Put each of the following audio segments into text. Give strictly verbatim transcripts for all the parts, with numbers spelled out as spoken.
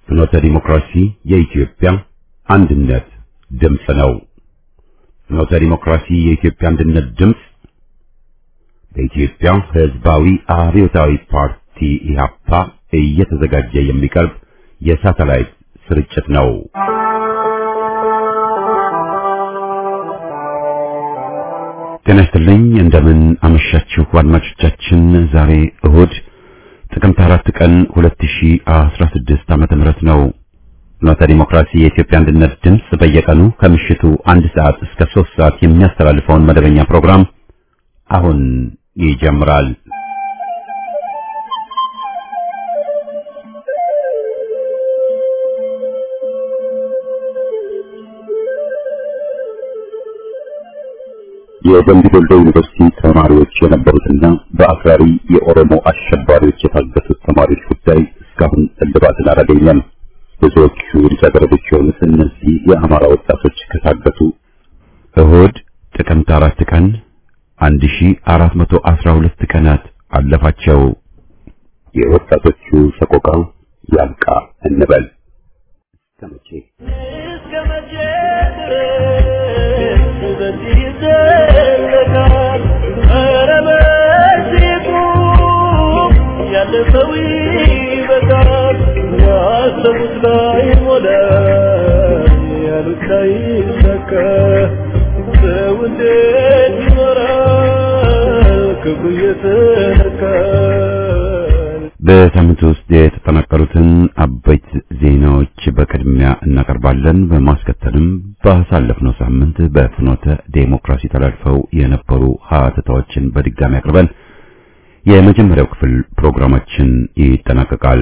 ፍኖተ ዲሞክራሲ የኢትዮጵያ አንድነት ድምፅ ነው። ፍኖተ ዲሞክራሲ የኢትዮጵያ አንድነት ድምፅ በኢትዮጵያ ሕዝባዊ አብዮታዊ ፓርቲ ኢህአፓ እየተዘጋጀ የሚቀርብ የሳተላይት ስርጭት ነው። ጤና ይስጥልኝ፣ እንደምን አመሻችሁ አድማጮቻችን። ዛሬ እሁድ ጥቅምት አራት ቀን ሁለት ሺህ አስራ ስድስት ዓመተ ምህረት ነው። ፍኖተ ዲሞክራሲ የኢትዮጵያ አንድነት ድምፅ በየቀኑ ከምሽቱ አንድ ሰዓት እስከ ሶስት ሰዓት የሚያስተላልፈውን መደበኛ ፕሮግራም አሁን ይጀምራል። የደምቢ ዶሎ ዩኒቨርሲቲ ተማሪዎች የነበሩትና በአክራሪ የኦሮሞ አሸባሪዎች የታገቱት ተማሪዎች ጉዳይ እስካሁን እልባትን አላገኘም። ብዙዎቹ ልጃገረዶች የሆኑት እነዚህ የአማራ ወጣቶች ከታገቱ እሁድ ጥቅምት አራት ቀን አንድ ሺህ አራት መቶ አስራ ሁለት ቀናት አለፋቸው። የወጣቶቹ ሰቆቃ ያብቃ እንበል። እስከመቼ እስከመቼ ያለፈው ይበቃል፣ ያሰቡት ላይ ሞላ፣ ያሉት ላይ ሰከ ሰው እንዴት ይኖራል ክብሩ የተነካ። በሳምንቱ ውስጥ የተጠናቀሩትን አበይት ዜናዎች በቅድሚያ እናቀርባለን። በማስከተልም ባሳለፍነው ሳምንት በፍኖተ ዴሞክራሲ ተላልፈው የነበሩ ሀተታዎችን በድጋሚ አቅርበን የመጀመሪያው ክፍል ፕሮግራማችን ይጠናቀቃል።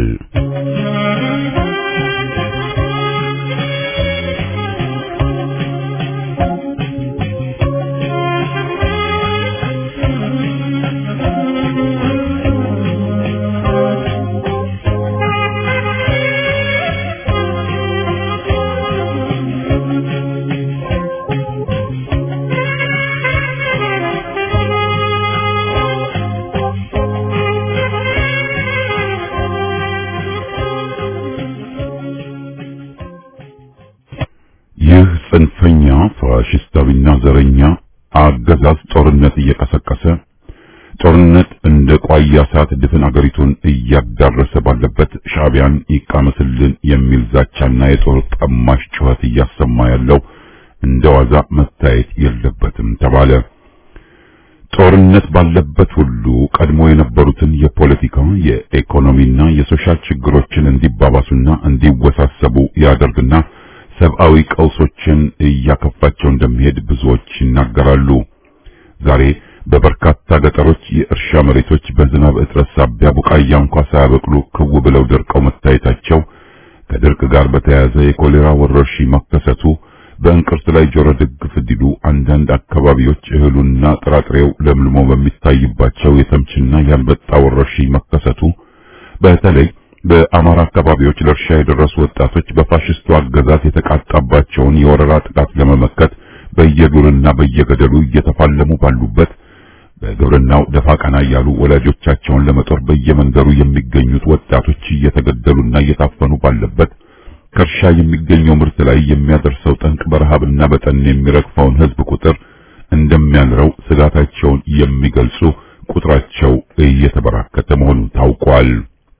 ጽንፈኛ ፋሽስታዊና ዘረኛ አገዛዝ ጦርነት እየቀሰቀሰ ጦርነት እንደ ቋያ እሳት ድፍን አገሪቱን እያዳረሰ ባለበት ሻዕቢያን ይቃመስልን የሚል ዛቻና የጦር ጠማሽ ጩኸት እያሰማ ያለው እንደ ዋዛ መታየት የለበትም ተባለ። ጦርነት ባለበት ሁሉ ቀድሞ የነበሩትን የፖለቲካ የኢኮኖሚና የሶሻል ችግሮችን እንዲባባሱና እንዲወሳሰቡ ያደርግና ሰብአዊ ቀውሶችን እያከፋቸው እንደሚሄድ ብዙዎች ይናገራሉ። ዛሬ በበርካታ ገጠሮች የእርሻ መሬቶች በዝናብ እጥረት ሳቢያ ቡቃያ እንኳን ሳያበቅሉ ክው ብለው ደርቀው መታየታቸው፣ ከድርቅ ጋር በተያያዘ የኮሌራ ወረርሽኝ መከሰቱ፣ በእንቅርት ላይ ጆሮ ደግፍ እንዲሉ አንዳንድ አካባቢዎች እህሉና ጥራጥሬው ለምልሞ በሚታይባቸው የተምችና ያንበጣ ወረርሽኝ መከሰቱ፣ በተለይ በአማራ አካባቢዎች ለእርሻ የደረሱ ወጣቶች በፋሽስቱ አገዛዝ የተቃጣባቸውን የወረራ ጥቃት ለመመከት በየዱርና በየገደሉ እየተፋለሙ ባሉበት፣ በግብርናው ደፋ ቀና እያሉ ወላጆቻቸውን ለመጦር በየመንደሩ የሚገኙት ወጣቶች እየተገደሉና እየታፈኑ ባለበት፣ ከእርሻ የሚገኘው ምርት ላይ የሚያደርሰው ጠንቅ በረሃብና በጠን የሚረግፈውን ሕዝብ ቁጥር እንደሚያንረው ስጋታቸውን የሚገልጹ ቁጥራቸው እየተበራከተ መሆኑ ታውቋል።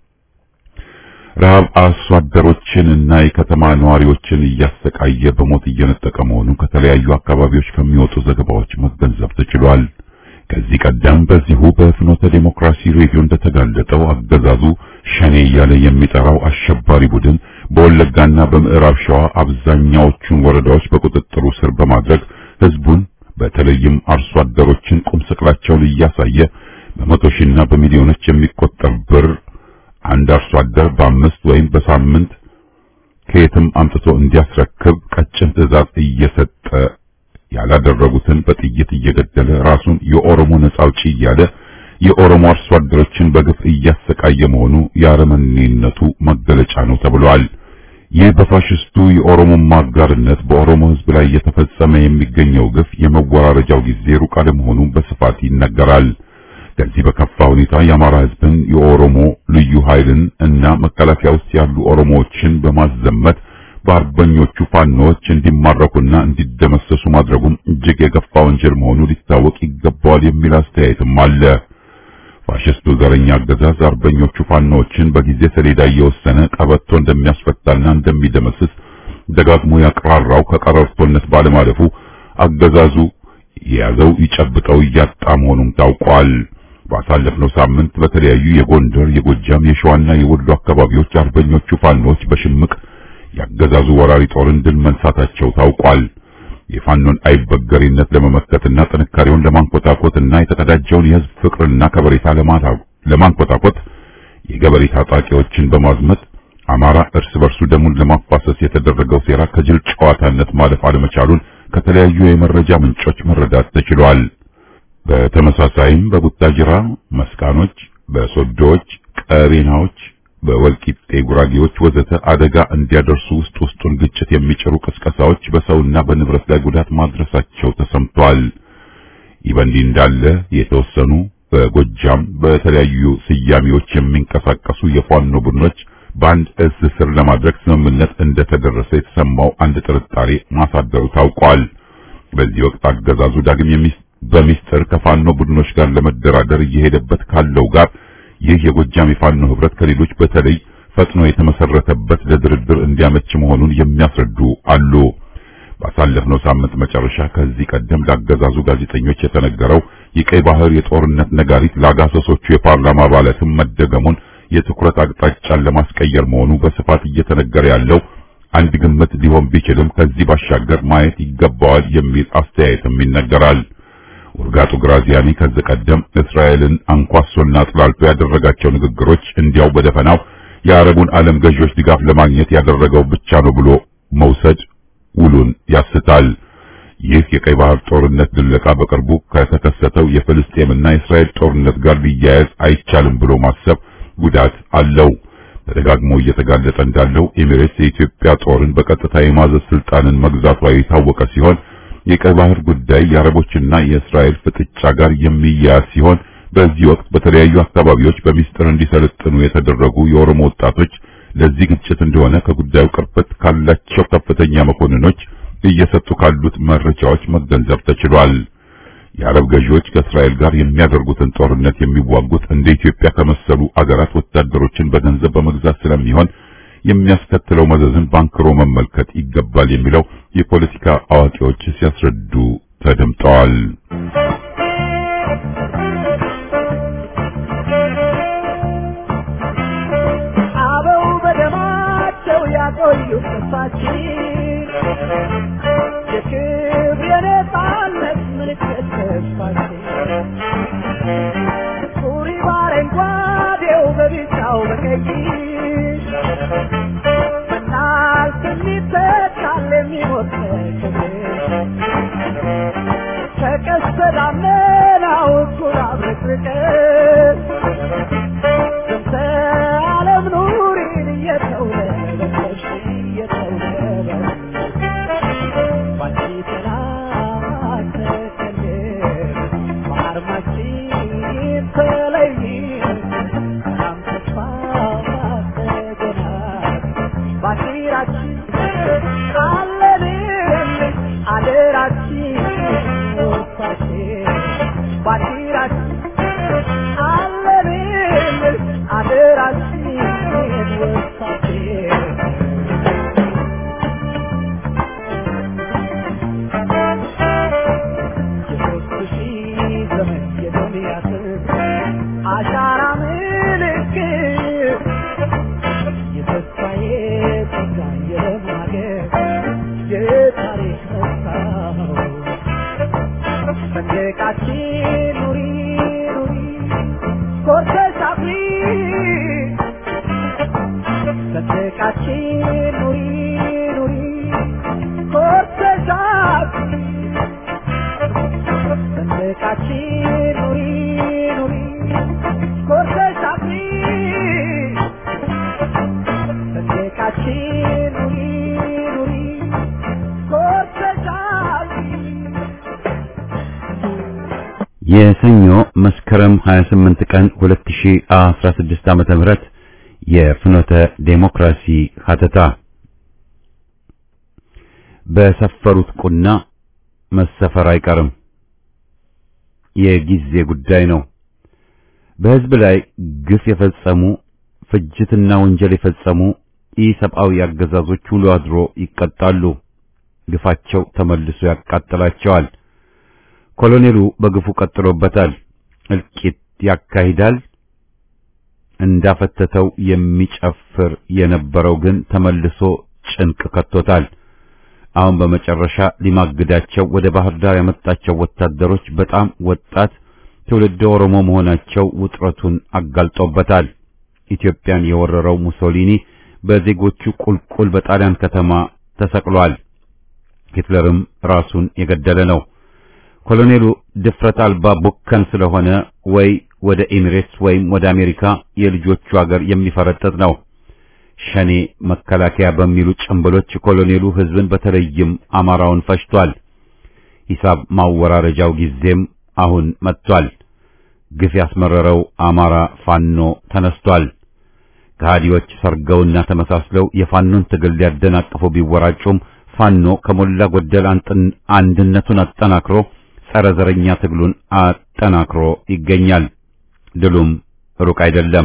ረሃብ አርሶ አደሮችን እና የከተማ ነዋሪዎችን እያሰቃየ በሞት እየነጠቀ መሆኑ ከተለያዩ አካባቢዎች ከሚወጡ ዘገባዎች መገንዘብ ተችሏል። ከዚህ ቀደም በዚሁ በፍኖተ ዴሞክራሲ ሬዲዮ እንደተጋለጠው አገዛዙ ሸኔ እያለ የሚጠራው አሸባሪ ቡድን በወለጋና በምዕራብ ሸዋ አብዛኛዎቹን ወረዳዎች በቁጥጥሩ ስር በማድረግ ህዝቡን በተለይም አርሶ አደሮችን ቁም ስቅላቸውን እያሳየ በመቶ ሺህና በሚሊዮኖች የሚቆጠር ብር አንድ አርሶ አደር በአምስት ወይም በሳምንት ከየትም አምጥቶ እንዲያስረክብ ቀጭን ትዕዛዝ እየሰጠ ያላደረጉትን በጥይት እየገደለ ራሱን የኦሮሞ ነጻ አውጪ እያለ የኦሮሞ አርሶ አደሮችን በግፍ እያሰቃየ መሆኑ የአረመኔነቱ መገለጫ ነው ተብሏል። ይህ በፋሽስቱ የኦሮሞ ማጋርነት በኦሮሞ ህዝብ ላይ እየተፈጸመ የሚገኘው ግፍ የመወራረጃው ጊዜ ሩቅ አለመሆኑ በስፋት ይነገራል። ከዚህ በከፋ ሁኔታ የአማራ ህዝብን የኦሮሞ ልዩ ኃይልን እና መከላከያ ውስጥ ያሉ ኦሮሞዎችን በማዘመት በአርበኞቹ ፋኖች እንዲማረኩና እንዲደመሰሱ ማድረጉም እጅግ የገፋ ወንጀል መሆኑ ሊታወቅ ይገባዋል የሚል አስተያየትም አለ። ፋሽስቱ ዘረኛ አገዛዝ አርበኞቹ ፋኖችን በጊዜ ሰሌዳ እየወሰነ ቀበቶ እንደሚያስፈታና እንደሚደመስስ ደጋግሞ ያቀራራው ከቀረርቶነት ባለማለፉ አገዛዙ የያዘው ይጨብጠው እያጣ መሆኑም ታውቋል። ባሳለፍነው ሳምንት በተለያዩ የጎንደር፣ የጎጃም፣ የሸዋና የወሎ አካባቢዎች አርበኞቹ ፋኖች በሽምቅ ያገዛዙ ወራሪ ጦርን ድል መንሳታቸው ታውቋል። የፋኖን አይበገሪነት ለመመከትና ጥንካሬውን ለማንቆጣቆጥና የተቀዳጀውን የህዝብ ፍቅርና ከበሬታ ለማንቆጣቆጥ የገበሬ ታጣቂዎችን በማዝመት አማራ እርስ በርሱ ደሙን ለማፋሰስ የተደረገው ሴራ ከጅል ጨዋታነት ማለፍ አለመቻሉን ከተለያዩ የመረጃ ምንጮች መረዳት ተችሏል። በተመሳሳይም በቡታጅራ መስቃኖች፣ በሶዶዎች፣ ቀሬናዎች፣ በወልቂጤ ጉራጌዎች ወዘተ አደጋ እንዲያደርሱ ውስጥ ውስጡን ግጭት የሚጭሩ ቅስቀሳዎች በሰውና በንብረት ላይ ጉዳት ማድረሳቸው ተሰምቷል። ይህ በእንዲህ እንዳለ የተወሰኑ በጎጃም በተለያዩ ስያሜዎች የሚንቀሳቀሱ የፋኖ ቡድኖች በአንድ እዝ ስር ለማድረግ ስምምነት እንደተደረሰ የተሰማው አንድ ጥርጣሬ ማሳደሩ ታውቋል። በዚህ ወቅት አገዛዙ ዳግም የሚስ በሚስጥር ከፋኖ ቡድኖች ጋር ለመደራደር እየሄደበት ካለው ጋር ይህ የጎጃም የፋኖ ህብረት ከሌሎች በተለይ ፈጥኖ የተመሰረተበት ለድርድር እንዲያመች መሆኑን የሚያስረዱ አሉ። ባሳለፍነው ሳምንት መጨረሻ ከዚህ ቀደም ለአገዛዙ ጋዜጠኞች የተነገረው የቀይ ባህር የጦርነት ነጋሪት ለአጋሰሶቹ የፓርላማ አባላትም መደገሙን የትኩረት አቅጣጫን ለማስቀየር መሆኑ በስፋት እየተነገረ ያለው አንድ ግምት ሊሆን ቢችልም ከዚህ ባሻገር ማየት ይገባዋል የሚል አስተያየትም ይነገራል። ወርጋጡ ግራዚያኒ ከዚህ ቀደም እስራኤልን አንኳሶና አጥላልቶ ያደረጋቸው ንግግሮች እንዲያው በደፈናው የአረቡን ዓለም ገዢዎች ድጋፍ ለማግኘት ያደረገው ብቻ ነው ብሎ መውሰድ ውሉን ያስታል። ይህ የቀይ ባህር ጦርነት ድለቃ በቅርቡ ከተከሰተው የፍልስጤምና የእስራኤል ጦርነት ጋር ሊያያዝ አይቻልም ብሎ ማሰብ ጉዳት አለው። ተደጋግሞ እየተጋለጠ እንዳለው ኤሚሬትስ የኢትዮጵያ ጦርን በቀጥታ የማዘዝ ስልጣንን መግዛቷ የታወቀ ሲሆን የቀይ ባህር ጉዳይ የአረቦችና የእስራኤል ፍጥጫ ጋር የሚያያዝ ሲሆን በዚህ ወቅት በተለያዩ አካባቢዎች በሚስጥር እንዲሰለጥኑ የተደረጉ የኦሮሞ ወጣቶች ለዚህ ግጭት እንደሆነ ከጉዳዩ ቅርበት ካላቸው ከፍተኛ መኮንኖች እየሰጡ ካሉት መረጃዎች መገንዘብ ተችሏል። የአረብ ገዢዎች ከእስራኤል ጋር የሚያደርጉትን ጦርነት የሚዋጉት እንደ ኢትዮጵያ ከመሰሉ አገራት ወታደሮችን በገንዘብ በመግዛት ስለሚሆን የሚያስከትለው መዘዝን ባንክሮ መመልከት ይገባል የሚለው የፖለቲካ አዋቂዎች ሲያስረዱ ተደምጠዋል። አበው በደማቸው ያቆዩት ተስፋችን የክብር የነጻነት ምልክት ተስፋችን ሱሪ ባረንጓዴው በቢጫው በቀይ በናል ስሚተካል የሚሞት ከቀስተ ደመናው እኩል አብረቅርቀን ስንተ ዓለም ኑሪን እየተውለበለብሽ እየተውለበለብሽ ባንቺ ጥላ ተከልለን በአርማችን ተለይን ሰላም ተስፋ ባንዲራችን አለልን አደራችን ወጣችን ባንዲራችን አለልን አደራችን ወጣችን የሦስት ሺህ ዘመን የዱንያ ስም አሻራ ምልክት የተስፋዬ ጸጋ የማገር የታሪክ መስታወት ሰንደቃችን ኑሪ ኑሪ ኮርተሽ አፍሪ ሰንደቃችን ኑሪ ኑሪ ኮርተሽ አፍሪ ሰንደቃችን ኑሪ ኑሪ ኮርተሽ አፍሪ ሰንደቃችን ኑሪ ኑሪ ኮርተሽ አፍሪ። የሰኞ መስከረም ሀያ ስምንት ቀን ሁለት ሺህ አስራ ስድስት ዓመተ ምህረት የፍኖተ ዴሞክራሲ ሀተታ በሰፈሩት ቁና መሰፈር አይቀርም። የጊዜ ጉዳይ ነው። በህዝብ ላይ ግፍ የፈጸሙ ፍጅትና ወንጀል የፈጸሙ ኢሰብአዊ አገዛዞች ሁሉ አድሮ ይቀጣሉ። ግፋቸው ተመልሶ ያቃጥላቸዋል። ኮሎኔሉ በግፉ ቀጥሎበታል። እልቂት ያካሂዳል። እንዳፈተተው የሚጨፍር የነበረው ግን ተመልሶ ጭንቅ ከቶታል። አሁን በመጨረሻ ሊማግዳቸው ወደ ባህር ዳር ያመጣቸው ወታደሮች በጣም ወጣት ትውልደ ኦሮሞ መሆናቸው ውጥረቱን አጋልጦበታል። ኢትዮጵያን የወረረው ሙሶሊኒ በዜጎቹ ቁልቁል በጣሊያን ከተማ ተሰቅሏል። ሂትለርም ራሱን የገደለ ነው። ኮሎኔሉ ድፍረት አልባ ቡከን ስለሆነ ወይ ወደ ኤሚሬትስ ወይም ወደ አሜሪካ የልጆቹ ሀገር የሚፈረጥጥ ነው። ሸኔ መከላከያ በሚሉ ጭምብሎች ኮሎኔሉ ህዝብን በተለይም አማራውን ፈጅቷል። ሂሳብ ማወራረጃው ጊዜም አሁን መጥቷል። ግፍ ያስመረረው አማራ ፋኖ ተነስቷል። ከሃዲዎች ሰርገውና ተመሳስለው የፋኖን ትግል ሊያደናቅፉ ቢወራጩም ፋኖ ከሞላ ጎደል አንድነቱን አጠናክሮ ጸረ ዘረኛ ትግሉን አጠናክሮ ይገኛል። ድሉም ሩቅ አይደለም።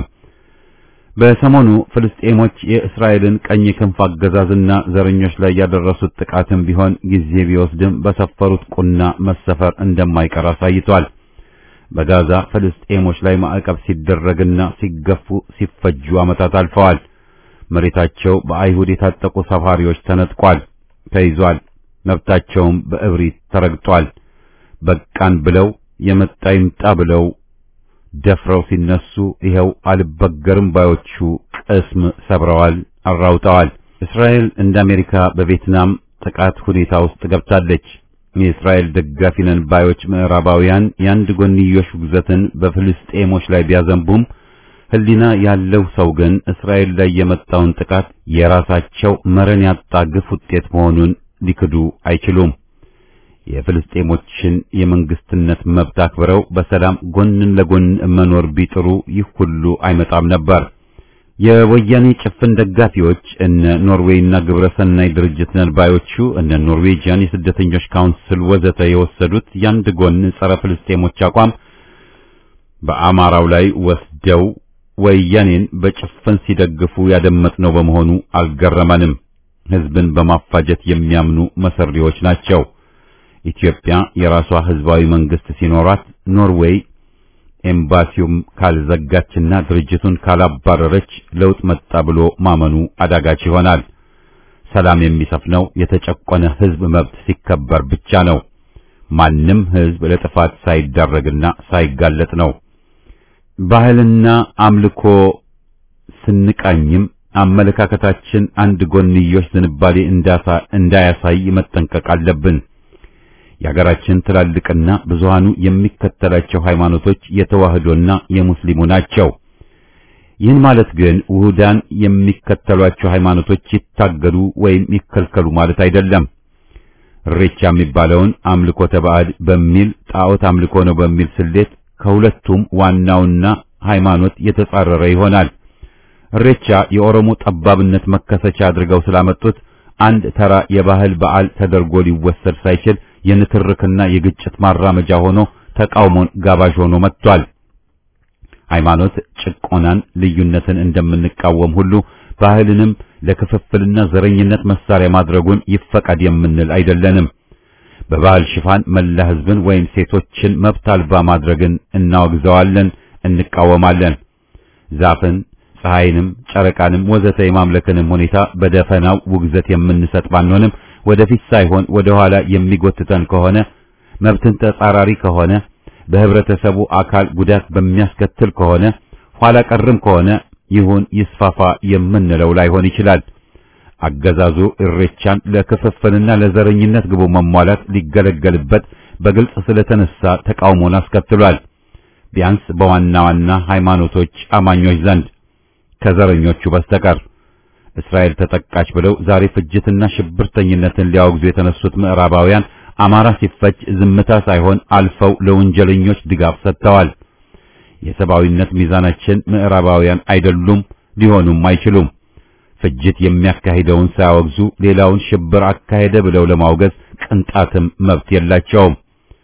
በሰሞኑ ፍልስጤሞች የእስራኤልን ቀኝ ክንፍ አገዛዝና ዘረኞች ላይ ያደረሱት ጥቃትም ቢሆን ጊዜ ቢወስድም በሰፈሩት ቁና መሰፈር እንደማይቀር አሳይቷል። በጋዛ ፍልስጤሞች ላይ ማዕቀብ ሲደረግና ሲገፉ ሲፈጁ ዓመታት አልፈዋል። መሬታቸው በአይሁድ የታጠቁ ሰፋሪዎች ተነጥቋል፣ ተይዟል። መብታቸውም በእብሪት ተረግጧል። በቃን ብለው የመጣ ይምጣ ብለው ደፍረው ሲነሱ ይኸው አልበገርም ባዮቹ ቅስም ሰብረዋል፣ አራውጠዋል። እስራኤል እንደ አሜሪካ በቪየትናም ጥቃት ሁኔታ ውስጥ ገብታለች። የእስራኤል ደጋፊ ነን ባዮች ምዕራባውያን የአንድ ጎንዮሽ ውግዘትን በፍልስጤሞች ላይ ቢያዘንቡም ሕሊና ያለው ሰው ግን እስራኤል ላይ የመጣውን ጥቃት የራሳቸው መረን ያጣ ግፍ ውጤት መሆኑን ሊክዱ አይችሉም። የፍልስጤሞችን የመንግስትነት መብት አክብረው በሰላም ጎን ለጎን መኖር ቢጥሩ ይህ ሁሉ አይመጣም ነበር። የወያኔ ጭፍን ደጋፊዎች እነ ኖርዌይና ግብረሰናይ ድርጅት ነን ባዮቹ እነ ኖርዌጂያን የስደተኞች ካውንስል ወዘተ የወሰዱት ያንድ ጎን ጸረ ፍልስጤሞች አቋም በአማራው ላይ ወስደው ወያኔን በጭፍን ሲደግፉ ያደመጥነው በመሆኑ አልገረመንም። ህዝብን በማፋጀት የሚያምኑ መሰሪዎች ናቸው። ኢትዮጵያ የራሷ ህዝባዊ መንግስት ሲኖራት ኖርዌይ ኤምባሲውም ካልዘጋችና ድርጅቱን ካላባረረች ለውጥ መጣ ብሎ ማመኑ አዳጋች ይሆናል። ሰላም የሚሰፍነው የተጨቆነ ህዝብ መብት ሲከበር ብቻ ነው። ማንም ህዝብ ለጥፋት ሳይዳረግና ሳይጋለጥ ነው። ባህልና አምልኮ ስንቃኝም አመለካከታችን አንድ ጎንዮሽ ዝንባሌ እንዳያሳይ መጠንቀቅ አለብን። የሀገራችን ትላልቅና ብዙሃኑ የሚከተላቸው ሃይማኖቶች የተዋህዶና የሙስሊሙ ናቸው። ይህን ማለት ግን ውሁዳን የሚከተሏቸው ሃይማኖቶች ይታገሉ ወይም ይከልከሉ ማለት አይደለም። ሬቻ የሚባለውን አምልኮተ ባዕድ በሚል ጣዖት አምልኮ ነው በሚል ስሌት ከሁለቱም ዋናውና ሃይማኖት የተጻረረ ይሆናል። ሬቻ የኦሮሞ ጠባብነት መከሰቻ አድርገው ስላመጡት አንድ ተራ የባህል በዓል ተደርጎ ሊወሰድ ሳይችል የንትርክና የግጭት ማራመጃ ሆኖ ተቃውሞን ጋባዥ ሆኖ መጥቷል። ሃይማኖት ጭቆናን፣ ልዩነትን እንደምንቃወም ሁሉ ባህልንም ለክፍፍልና ዘረኝነት መሳሪያ ማድረጉን ይፈቀድ የምንል አይደለንም። በባህል ሽፋን መላ ህዝብን ወይም ሴቶችን መብት አልባ ማድረግን እናወግዘዋለን፣ እንቃወማለን። ዛፍን፣ ፀሐይንም፣ ጨረቃንም ወዘተ የማምለክንም ሁኔታ በደፈናው ውግዘት የምንሰጥ ባንሆንም ወደፊት ሳይሆን ወደ ኋላ የሚጎትተን ከሆነ መብትን ተጻራሪ ከሆነ በህብረተሰቡ አካል ጉዳት በሚያስከትል ከሆነ ኋላ ቀርም ከሆነ ይሁን ይስፋፋ የምንለው ላይሆን ይችላል። አገዛዙ እሬቻን ለክፍፍልና ለዘረኝነት ግቡ መሟላት ሊገለገልበት በግልጽ ስለተነሳ ተቃውሞን አስከትሏል። ቢያንስ በዋና ዋና ሃይማኖቶች አማኞች ዘንድ ከዘረኞቹ በስተቀር። እስራኤል ተጠቃች ብለው ዛሬ ፍጅትና ሽብርተኝነትን ሊያወግዙ የተነሱት ምዕራባውያን አማራ ሲፈጅ ዝምታ ሳይሆን አልፈው ለወንጀለኞች ድጋፍ ሰጥተዋል። የሰብአዊነት ሚዛናችን ምዕራባውያን አይደሉም፣ ሊሆኑም አይችሉም። ፍጅት የሚያካሂደውን ሳያወግዙ ሌላውን ሽብር አካሄደ ብለው ለማውገዝ ቅንጣትም መብት የላቸውም።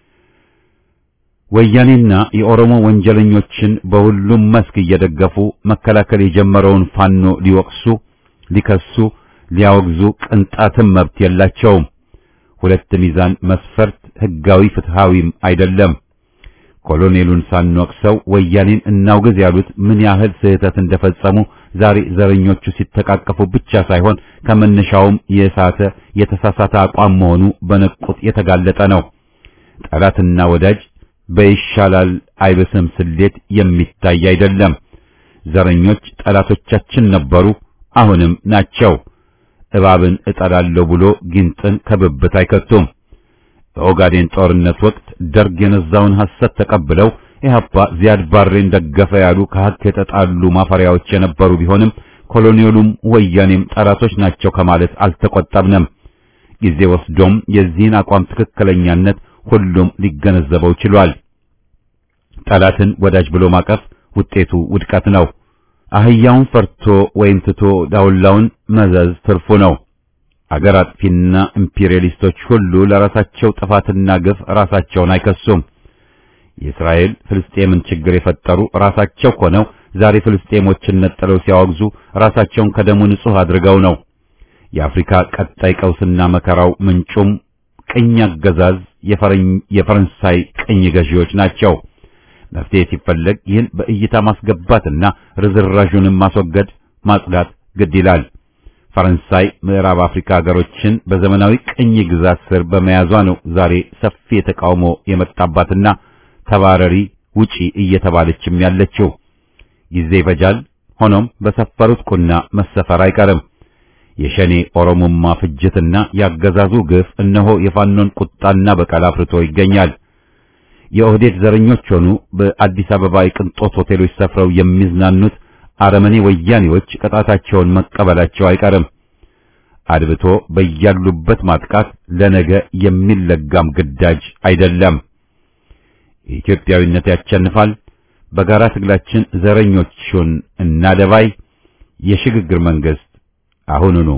ወያኔና የኦሮሞ ወንጀለኞችን በሁሉም መስክ እየደገፉ መከላከል የጀመረውን ፋኖ ሊወቅሱ፣ ሊከሱ፣ ሊያወግዙ ቅንጣትም መብት የላቸውም። ሁለት ሚዛን መስፈርት ህጋዊ ፍትሃዊም አይደለም። ኮሎኔሉን ሳንወቅሰው ወያኔን እናውግዝ ያሉት ምን ያህል ስህተት እንደፈጸሙ ዛሬ ዘረኞቹ ሲተቃቀፉ ብቻ ሳይሆን ከመነሻውም የሳተ የተሳሳተ አቋም መሆኑ በነቁጥ የተጋለጠ ነው። ጠላትና ወዳጅ በይሻላል አይበስም ስሌት የሚታይ አይደለም። ዘረኞች ጠላቶቻችን ነበሩ፣ አሁንም ናቸው። እባብን እጠላለሁ ብሎ ጊንጥን ከብብት አይከቱም። በኦጋዴን ጦርነት ወቅት ደርግ የነዛውን ሐሰት ተቀብለው ኢህአፓ ዚያድ ባሬን ደገፈ ያሉ ከሀቅ የተጣሉ ማፈሪያዎች የነበሩ ቢሆንም ኮሎኔሉም ወያኔም ጠላቶች ናቸው ከማለት አልተቆጠብንም። ጊዜ ወስዶም የዚህን አቋም ትክክለኛነት ሁሉም ሊገነዘበው ችሏል። ጠላትን ወዳጅ ብሎ ማቀፍ ውጤቱ ውድቀት ነው። አህያውን ፈርቶ ወይም ትቶ ዳውላውን መዘዝ ትርፉ ነው። አገር አጥፊና ኢምፔሪያሊስቶች ሁሉ ለራሳቸው ጥፋትና ግፍ ራሳቸውን አይከሱም። የእስራኤል ፍልስጤምን ችግር የፈጠሩ ራሳቸው ሆነው ዛሬ ፍልስጤሞችን ነጥለው ሲያወግዙ ራሳቸውን ከደሙ ንጹህ አድርገው ነው። የአፍሪካ ቀጣይ ቀውስና መከራው ምንጩም ቅኝ አገዛዝ የፈረንሳይ ቅኝ ገዢዎች ናቸው። መፍትሄ ሲፈለግ ይህን በእይታ ማስገባትና ርዝራዡንም ማስወገድ ማጽዳት ግድ ይላል። ፈረንሳይ ምዕራብ አፍሪካ ሀገሮችን በዘመናዊ ቅኝ ግዛት ስር በመያዟ ነው ዛሬ ሰፊ የተቃውሞ የመጣባትና ተባረሪ ውጪ እየተባለችም ያለችው። ጊዜ ይፈጃል። ሆኖም በሰፈሩት ቁና መሰፈር አይቀርም። የሸኔ ኦሮሞማ ፍጅትና ያገዛዙ ግፍ እነሆ የፋኖን ቁጣና በቀል አፍርቶ ይገኛል። የኦህዴድ ዘረኞች ሆኑ በአዲስ አበባ የቅንጦት ሆቴሎች ሰፍረው የሚዝናኑት አረመኔ ወያኔዎች ቅጣታቸውን መቀበላቸው አይቀርም። አድብቶ በያሉበት ማጥቃት ለነገ የሚለጋም ግዳጅ አይደለም። ኢትዮጵያዊነት ያሸንፋል። በጋራ ትግላችን ዘረኞቹን እናደባይ። የሽግግር መንግስት አሁኑኑ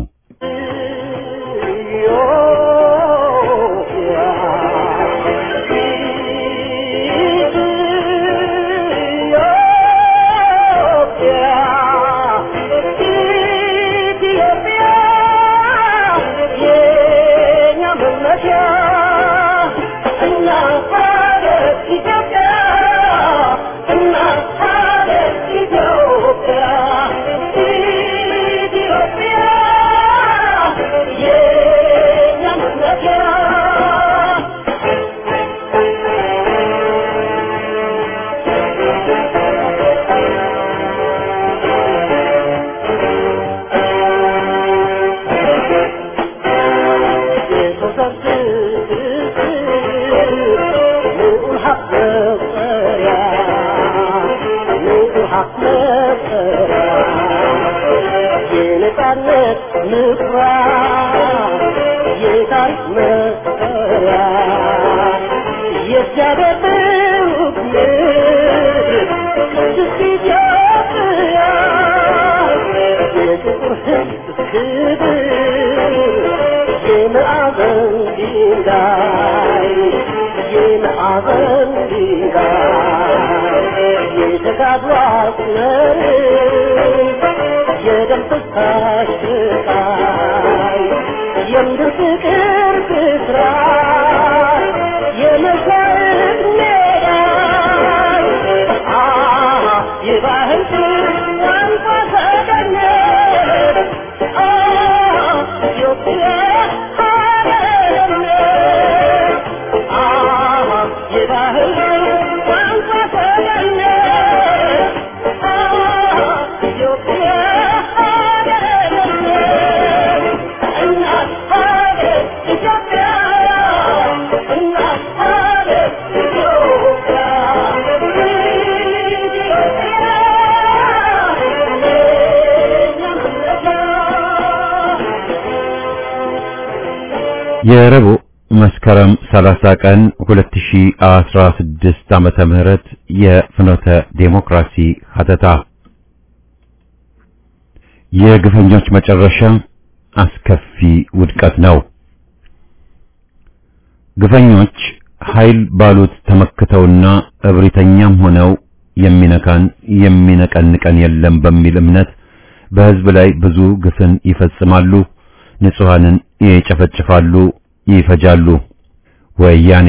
የረቡዕ መስከረም ሰላሳ ቀን ሁለት ሺህ አስራ ስድስት ዓመተ ምህረት የፍኖተ ዴሞክራሲ ሀተታ የግፈኞች መጨረሻ አስከፊ ውድቀት ነው። ግፈኞች ኃይል ባሉት ተመክተውና እብሪተኛም ሆነው የሚነካን የሚነቀንቀን የለም በሚል እምነት በሕዝብ ላይ ብዙ ግፍን ይፈጽማሉ፣ ንጹሃንን ይጨፈጭፋሉ፣ ይፈጃሉ። ወያኔ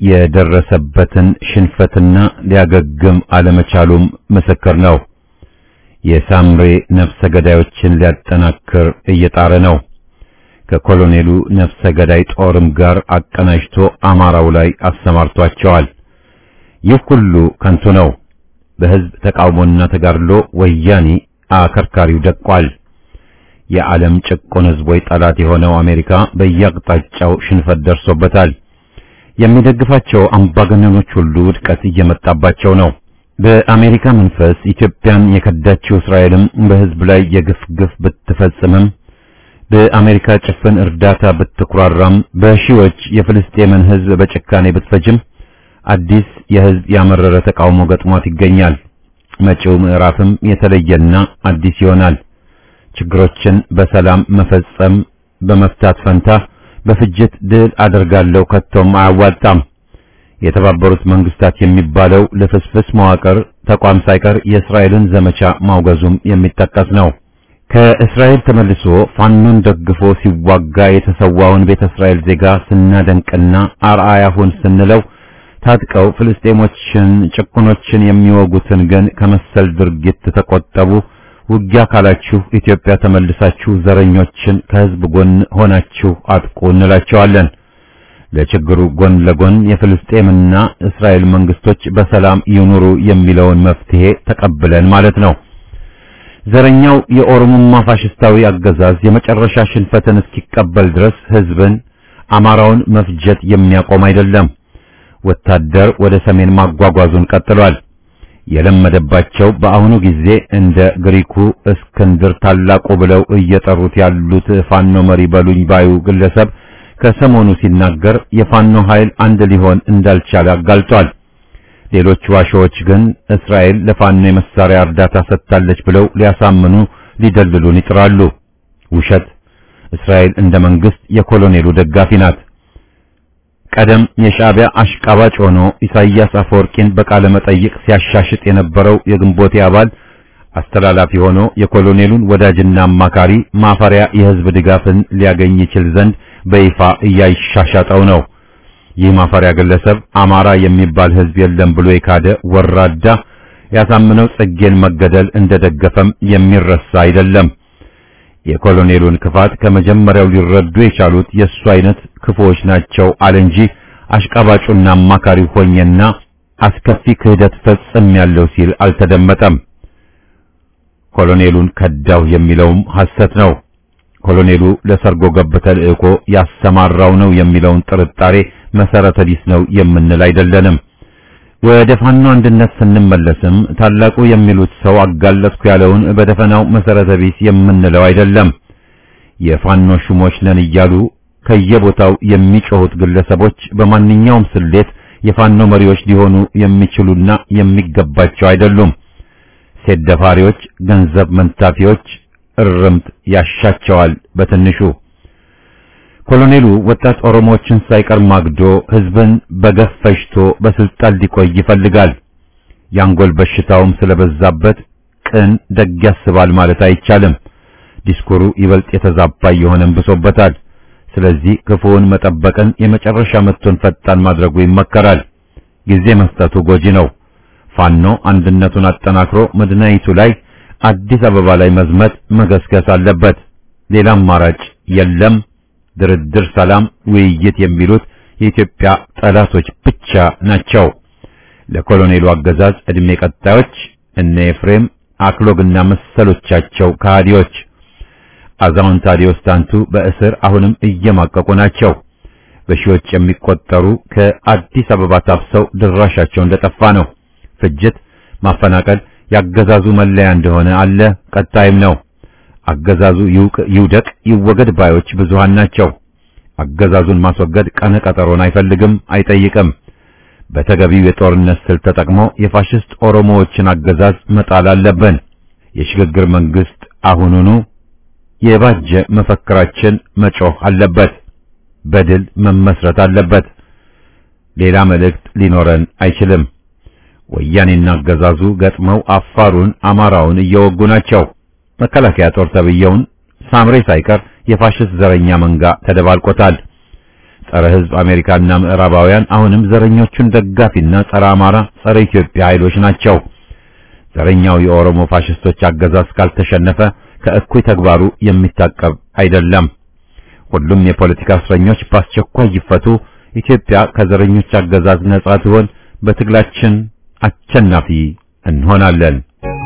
የደረሰበትን ሽንፈትና ሊያገግም አለመቻሉም ምስክር ነው። የሳምሬ ነፍሰ ገዳዮችን ሊያጠናክር እየጣረ ነው። ከኮሎኔሉ ነፍሰ ገዳይ ጦርም ጋር አቀናጅቶ አማራው ላይ አሰማርቷቸዋል። ይህ ሁሉ ከንቱ ነው። በሕዝብ ተቃውሞና ተጋድሎ ወያኔ አከርካሪው ደቋል። የዓለም ጭቁን ሕዝቦች ጠላት የሆነው አሜሪካ በየአቅጣጫው ሽንፈት ደርሶበታል። የሚደግፋቸው አምባገነኖች ሁሉ ውድቀት እየመጣባቸው ነው። በአሜሪካ መንፈስ ኢትዮጵያን የከዳችው እስራኤልም በሕዝብ ላይ የግፍ ግፍ ብትፈጽምም በአሜሪካ ጭፍን እርዳታ ብትኩራራም በሺዎች የፍልስጤምን ሕዝብ በጭካኔ ብትፈጅም አዲስ የሕዝብ ያመረረ ተቃውሞ ገጥሟት ይገኛል። መጪው ምዕራፍም የተለየና አዲስ ይሆናል። ችግሮችን በሰላም መፈጸም በመፍታት ፈንታ በፍጅት ድል አደርጋለሁ ከቶም አያዋጣም። የተባበሩት መንግስታት የሚባለው ለፍስፍስ መዋቅር ተቋም ሳይቀር የእስራኤልን ዘመቻ ማውገዙም የሚጠቀስ ነው። ከእስራኤል ተመልሶ ፋኖን ደግፎ ሲዋጋ የተሰዋውን ቤተ እስራኤል ዜጋ ስናደንቅና አርአያ ሁን ስንለው ታጥቀው ፍልስጤሞችን ጭቁኖችን የሚወጉትን ግን ከመሰል ድርጊት ተቆጠቡ፣ ውጊያ ካላችሁ ኢትዮጵያ ተመልሳችሁ ዘረኞችን ከህዝብ ጎን ሆናችሁ አጥቁ እንላቸዋለን። ለችግሩ ጎን ለጎን የፍልስጤምና እስራኤል መንግስቶች በሰላም ይኑሩ የሚለውን መፍትሄ ተቀብለን ማለት ነው። ዘረኛው የኦሮሞማ ፋሽስታዊ አገዛዝ የመጨረሻ ሽንፈትን እስኪቀበል ድረስ ህዝብን አማራውን መፍጀት የሚያቆም አይደለም። ወታደር ወደ ሰሜን ማጓጓዙን ቀጥሏል። የለመደባቸው በአሁኑ ጊዜ እንደ ግሪኩ እስክንድር ታላቁ ብለው እየጠሩት ያሉት ፋኖ መሪ በሉኝ ባዩ ግለሰብ ከሰሞኑ ሲናገር የፋኖ ኃይል አንድ ሊሆን እንዳልቻለ አጋልጧል። ሌሎች ዋሾች ግን እስራኤል ለፋኖ የመሳሪያ እርዳታ ሰጥታለች ብለው ሊያሳምኑ ሊደልሉን ይጥራሉ። ውሸት። እስራኤል እንደ መንግስት የኮሎኔሉ ደጋፊ ናት። ቀደም የሻዕቢያ አሽቃባጭ ሆኖ ኢሳያስ አፈወርቂን በቃለ መጠይቅ ሲያሻሽጥ የነበረው የግንቦቴ አባል አስተላላፊ ሆኖ የኮሎኔሉን ወዳጅና አማካሪ ማፈሪያ የህዝብ ድጋፍን ሊያገኝ ይችል ዘንድ በይፋ እያሻሻጠው ነው። ይህ ማፈሪያ ግለሰብ አማራ የሚባል ህዝብ የለም ብሎ የካደ ወራዳ ያሳምነው ጽጌን መገደል እንደደገፈም የሚረሳ አይደለም። የኮሎኔሉን ክፋት ከመጀመሪያው ሊረዱ የቻሉት የሱ አይነት ክፉዎች ናቸው አለ እንጂ አሽቃባጩና አማካሪ ሆኘና አስከፊ ክህደት ፈጽም ያለው ሲል አልተደመጠም። ኮሎኔሉን ከዳው የሚለውም ሐሰት ነው። ኮሎኔሉ ለሰርጎ ገብ ተልእኮ ያሰማራው ነው የሚለውን ጥርጣሬ መሰረተ ቢስ ነው የምንል አይደለንም። ወደ ፋኖ አንድነት ስንመለስም ታላቁ የሚሉት ሰው አጋለጥኩ ያለውን በደፈናው መሰረተ ቢስ የምንለው አይደለም። የፋኖ ሹሞች ነን እያሉ ከየቦታው የሚጮሁት ግለሰቦች በማንኛውም ስሌት የፋኖ መሪዎች ሊሆኑ የሚችሉና የሚገባቸው አይደሉም። ሴት ደፋሪዎች፣ ገንዘብ መንታፊዎች እርምት ያሻቸዋል በትንሹ። ኮሎኔሉ ወጣት ኦሮሞዎችን ሳይቀር ማግዶ ህዝብን በገፍ ፈጅቶ በስልጣን ሊቆይ ይፈልጋል። ያንጎል በሽታውም ስለበዛበት ቅን ደግ ያስባል ማለት አይቻልም። ዲስኩሩ ይበልጥ የተዛባ የሆነም ብሶበታል። ስለዚህ ክፉውን መጠበቅን የመጨረሻ መጥቶን ፈጣን ማድረጉ ይመከራል። ጊዜ መስጠቱ ጎጂ ነው። ፋኖ አንድነቱን አጠናክሮ መድናይቱ ላይ አዲስ አበባ ላይ መዝመት መገስገስ አለበት። ሌላ አማራጭ የለም። ድርድር፣ ሰላም፣ ውይይት የሚሉት የኢትዮጵያ ጠላቶች ብቻ ናቸው። ለኮሎኔሉ አገዛዝ እድሜ ቀጣዮች እነ ኤፍሬም አክሎግና መሰሎቻቸው ከሃዲዎች። አዛውንት ታዲዮስ ታንቱ በእስር አሁንም እየማቀቁ ናቸው። በሺዎች የሚቆጠሩ ከአዲስ አበባ ታፍሰው ድራሻቸው እንደጠፋ ነው። ፍጅት፣ ማፈናቀል ያገዛዙ መለያ እንደሆነ አለ፣ ቀጣይም ነው። አገዛዙ ይውቅ ይውደቅ ይወገድ ባዮች ብዙሃን ናቸው። አገዛዙን ማስወገድ ቀነ ቀጠሮን አይፈልግም፣ አይጠይቅም። በተገቢው የጦርነት ስልት ተጠቅሞ የፋሽስት ኦሮሞዎችን አገዛዝ መጣል አለብን። የሽግግር መንግስት አሁኑኑ የባጀ መፈክራችን መጮህ አለበት። በድል መመስረት አለበት። ሌላ መልእክት ሊኖረን አይችልም። ወያኔና አገዛዙ ገጥመው አፋሩን፣ አማራውን እየወጉ ናቸው። መከላከያ ጦር ተብየውን ሳምሬ ሳይቀር የፋሽስት ዘረኛ መንጋ ተደባልቆታል። ጸረ ህዝብ አሜሪካና ምዕራባውያን አሁንም ዘረኞቹን ደጋፊና ጸረ አማራ፣ ጸረ ኢትዮጵያ ኃይሎች ናቸው። ዘረኛው የኦሮሞ ፋሽስቶች አገዛዝ ካልተሸነፈ ከእኩይ ተግባሩ የሚታቀብ አይደለም። ሁሉም የፖለቲካ እስረኞች በአስቸኳይ ይፈቱ። ኢትዮጵያ ከዘረኞች አገዛዝ ነጻ ትሆን። በትግላችን አሸናፊ እንሆናለን።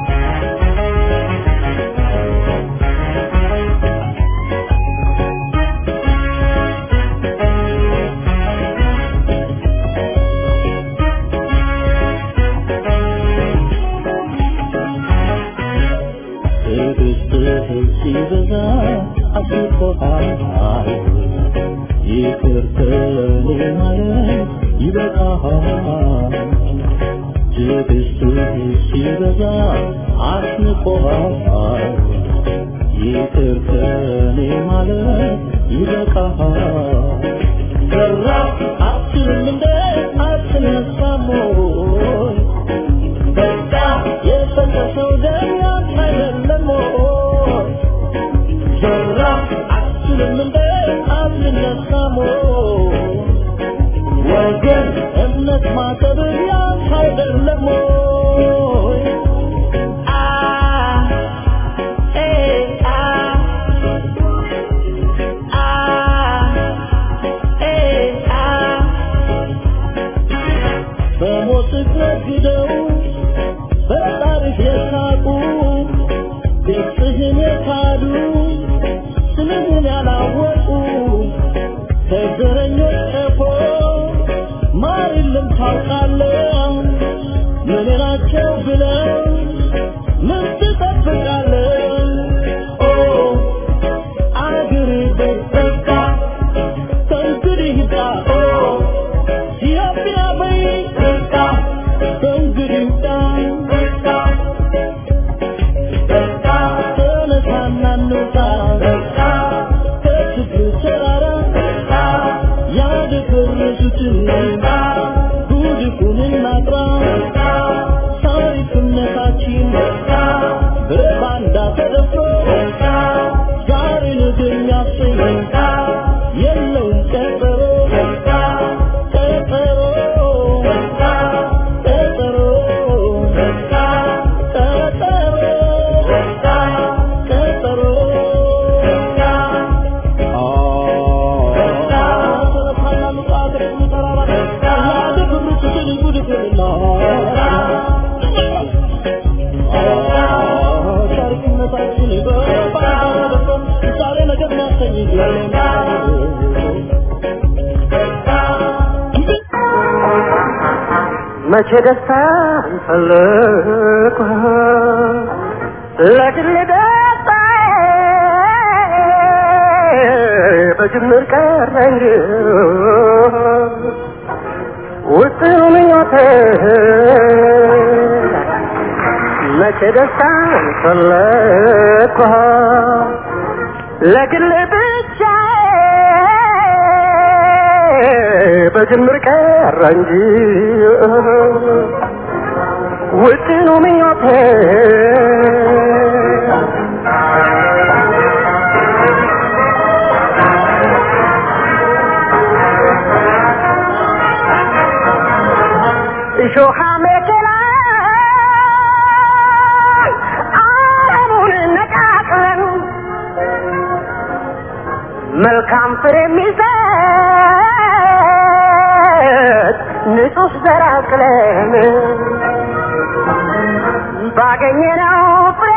መቼ ደስታ ፈለኩ ለግል ደስታ በጅምር ቀረኝ ውጥኑ ምኞቴ መቼ ደስታ ፈለኩ ለግል ብቻ በጅምር ቀረ እንጂ ውጥኑ ምኞቴ እሾሃ መከላ አለሙን ነቃቅለን መልካም ፍሬ የሚሰጥ ንጹህ ዘር አቅለን ባገኘነው ፍሬ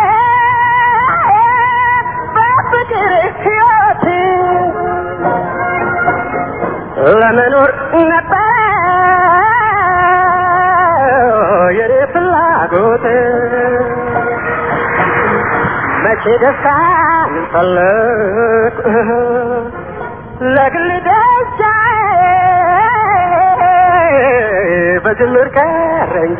በፍቅር ሕይወት ለመኖር ነበር የኔ ፍላጎት መቼ ደስታን ፈለኩ ለግል ደስታዬ በጅምር ቀረ እንጂ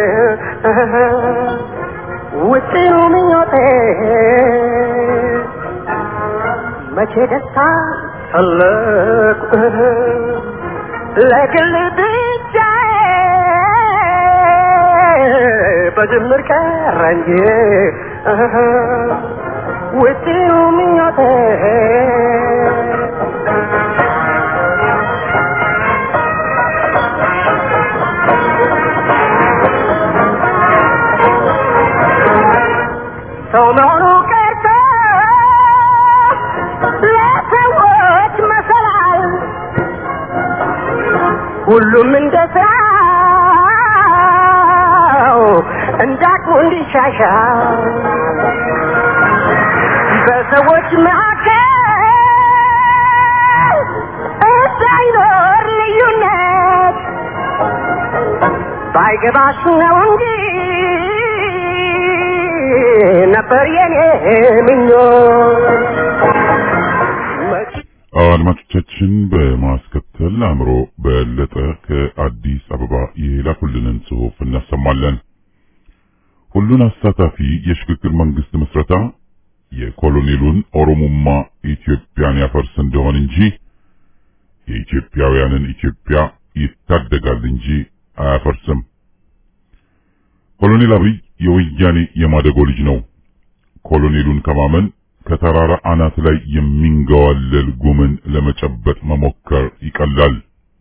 ውጪው ምኞቴ መቼ ደስታ ፈለኩ ለግል ብቻዬ በጅምር ቀረ እንጂ ውጪው ምኞቴ ሰው መሆኑ ቀርቶ ለሰዎች መሰላል ሁሉም እንደ ስራው እንዳቅሙ እንዲሻሻል በሰዎች መካከል እንዳይኖር ልዩነት ባይገባሽ ነው እንጂ ነበር የኔ ምኞት። አድማጮቻችን በማስከተል አእምሮ በለጠ ከአዲስ አበባ የላኩልንን ጽሑፍ እናሰማለን። ሁሉን አሳታፊ የሽግግር መንግስት መስረታ የኮሎኔሉን ኦሮሞማ ኢትዮጵያን ያፈርስ እንደሆን እንጂ የኢትዮጵያውያንን ኢትዮጵያ ይታደጋል እንጂ አያፈርስም። ኮሎኔል አብይ የወያኔ የማደጎ ልጅ ነው። ኮሎኔሉን ከማመን ከተራራ አናት ላይ የሚንገዋለል ጉምን ለመጨበጥ መሞከር ይቀላል።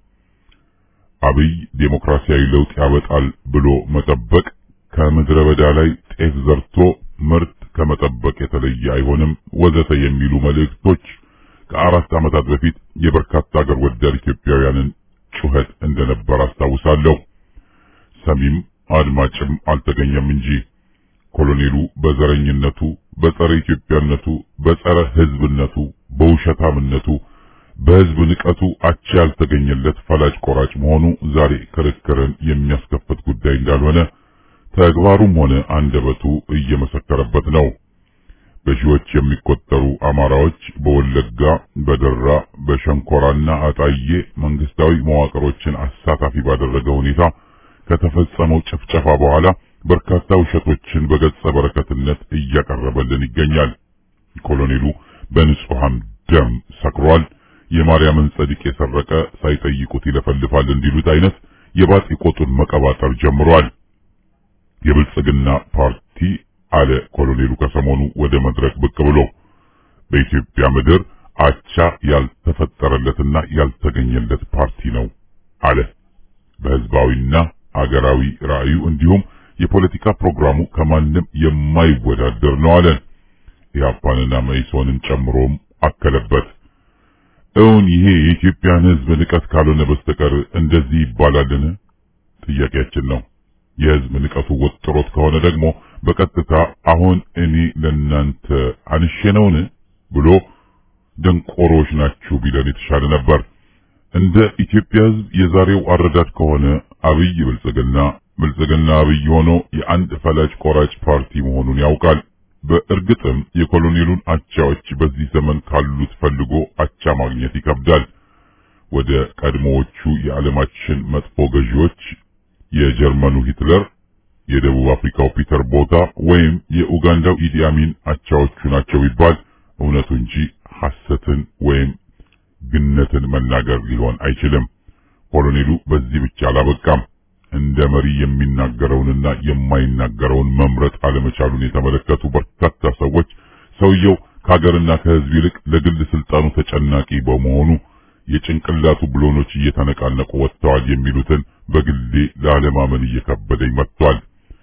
አብይ ዴሞክራሲያዊ ለውጥ ያበጣል ብሎ መጠበቅ ከምድረ በዳ ላይ ጤፍ ዘርቶ ምርት ከመጠበቅ የተለየ አይሆንም ወዘተ የሚሉ መልእክቶች ከአራት ዓመታት በፊት የበርካታ ሀገር ወዳድ ኢትዮጵያውያንን ጩኸት እንደነበር አስታውሳለሁ። ሰሚም አድማጭም አልተገኘም እንጂ ኮሎኔሉ በዘረኝነቱ፣ በጸረ ኢትዮጵያነቱ፣ በጸረ ህዝብነቱ፣ በውሸታምነቱ፣ በህዝብ ንቀቱ አቻ ያልተገኘለት ፈላጭ ቆራጭ መሆኑ ዛሬ ክርክርን የሚያስከፍት ጉዳይ እንዳልሆነ ተግባሩም ሆነ አንደበቱ እየመሰከረበት ነው። በሺዎች የሚቆጠሩ አማራዎች በወለጋ፣ በደራ፣ በሸንኮራና አጣዬ መንግስታዊ መዋቅሮችን አሳታፊ ባደረገ ሁኔታ ከተፈጸመው ጭፍጨፋ በኋላ በርካታ ውሸቶችን በገጸ በረከትነት እያቀረበልን ይገኛል። ኮሎኔሉ በንጹሃን ደም ሰክሯል፣ የማርያምን ጸድቅ የሰረቀ ሳይጠይቁት ይለፈልፋል እንዲሉት አይነት የባጢ ቆጡን መቀባጠር ጀምሯል። የብልጽግና ፓርቲ አለ ኮሎኔሉ ከሰሞኑ ወደ መድረክ ብቅ ብሎ በኢትዮጵያ ምድር አቻ ያልተፈጠረለትና ያልተገኘለት ፓርቲ ነው አለ። በህዝባዊና አገራዊ ራዕዩ እንዲሁም የፖለቲካ ፕሮግራሙ ከማንም የማይወዳደር ነው አለ። ኢህአፓንና መኢሶንን ጨምሮም አከለበት። እውን ይሄ የኢትዮጵያን ህዝብ ንቀት ካልሆነ በስተቀር እንደዚህ ይባላልን? ጥያቄያችን ነው። የህዝብ ንቀቱ ወጥሮት ከሆነ ደግሞ በቀጥታ አሁን እኔ ለናንተ አንሸነውን ብሎ ደንቆሮች ናችሁ ቢለን የተሻለ ነበር። እንደ ኢትዮጵያ ህዝብ የዛሬው አረዳድ ከሆነ አብይ ብልጽግና ብልጽግና አብይ ሆኖ የአንድ ፈላጭ ቆራጭ ፓርቲ መሆኑን ያውቃል። በእርግጥም የኮሎኔሉን አቻዎች በዚህ ዘመን ካሉት ፈልጎ አቻ ማግኘት ይከብዳል። ወደ ቀድሞዎቹ የዓለማችን መጥፎ ገዢዎች የጀርመኑ ሂትለር፣ የደቡብ አፍሪካው ፒተር ቦታ ወይም የኡጋንዳው ኢዲ አሚን አቻዎቹ ናቸው ይባል እውነቱ እንጂ ሐሰትን ወይም ግነትን መናገር ሊሆን አይችልም። ኮሎኔሉ በዚህ ብቻ አላበቃም። እንደ መሪ የሚናገረውንና የማይናገረውን መምረጥ አለመቻሉን የተመለከቱ በርካታ ሰዎች ሰውየው ከሀገርና ከህዝብ ይልቅ ለግል ስልጣኑ ተጨናቂ በመሆኑ የጭንቅላቱ ብሎኖች እየተነቃነቁ ወጥተዋል የሚሉትን በግሌ ለዓለማመን እየከበደኝ መጥቷል።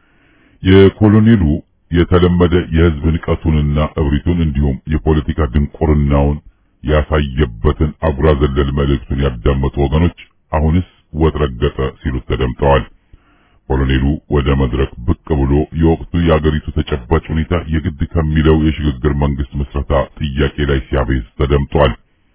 የኮሎኔሉ የተለመደ የህዝብ ንቀቱንና እብሪቱን እንዲሁም የፖለቲካ ድንቁርናውን ያሳየበትን አጉራ ዘለል መልእክቱን ያዳመጡ ወገኖች አሁንስ ወጥረገጠ ሲሉት ተደምጠዋል። ኮሎኔሉ ወደ መድረክ ብቅ ብሎ የወቅቱ የአገሪቱ ተጨባጭ ሁኔታ የግድ ከሚለው የሽግግር መንግስት መስረታ ጥያቄ ላይ ሲያቤዝ ተደምጧል።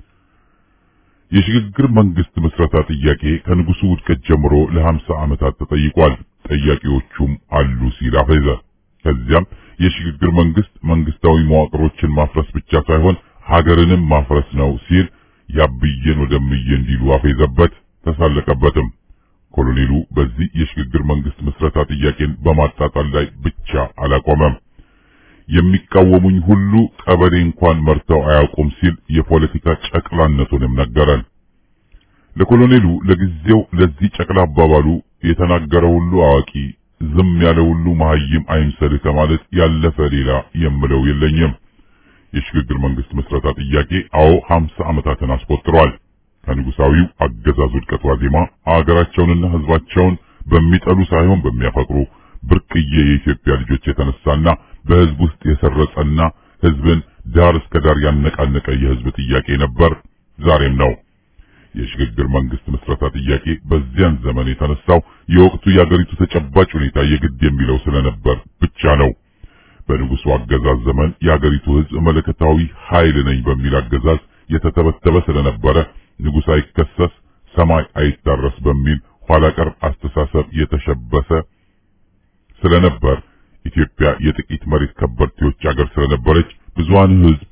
የሽግግር መንግስት መስረታ ጥያቄ ከንጉሱ ውድቀት ጀምሮ ለሀምሳ ዓመታት ተጠይቋል። ጠያቂዎቹም አሉ ሲል አፈዘ። ከዚያም የሽግግር መንግስት መንግስታዊ መዋቅሮችን ማፍረስ ብቻ ሳይሆን ሀገርንም ማፍረስ ነው ሲል ያብዬን ወደምዬ እንዲሉ አፌዘበት፣ ተሳለቀበትም። ኮሎኔሉ በዚህ የሽግግር መንግስት ምስረታ ጥያቄን በማጣጣል ላይ ብቻ አላቆመም። የሚቃወሙኝ ሁሉ ቀበሌ እንኳን መርተው አያውቁም ሲል የፖለቲካ ጨቅላነቱንም ነገረን። ለኮሎኔሉ ለጊዜው ለዚህ ጨቅላ አባባሉ የተናገረ ሁሉ አዋቂ፣ ዝም ያለ ሁሉ መሀይም አይምሰልህ ከማለት ያለፈ ሌላ የምለው የለኝም። የሽግግር መንግስት ምስረታ ጥያቄ አዎ ሀምሳ ዓመታትን አስቆጥሯል። ከንጉሳዊው አገዛዝ ውድቀት ዋዜማ አገራቸውንና ህዝባቸውን በሚጠሉ ሳይሆን በሚያፈቅሩ ብርቅዬ የኢትዮጵያ ልጆች የተነሳና በህዝብ ውስጥ የሰረጸና ህዝብን ዳር እስከ ዳር ያነቃነቀ የህዝብ ጥያቄ ነበር፣ ዛሬም ነው። የሽግግር መንግስት ምስረታ ጥያቄ በዚያን ዘመን የተነሳው የወቅቱ የአገሪቱ ተጨባጭ ሁኔታ የግድ የሚለው ስለነበር ብቻ ነው። በንጉሱ አገዛዝ ዘመን የአገሪቱ ህዝብ መለከታዊ ኃይል ነኝ በሚል አገዛዝ የተተበተበ ስለነበረ ንጉስ አይከሰስ ሰማይ አይታረስ በሚል ኋላ ቀር አስተሳሰብ የተሸበሰ ስለነበር ኢትዮጵያ የጥቂት መሬት ከበርቴዎች አገር ስለነበረች ብዙሃን ህዝብ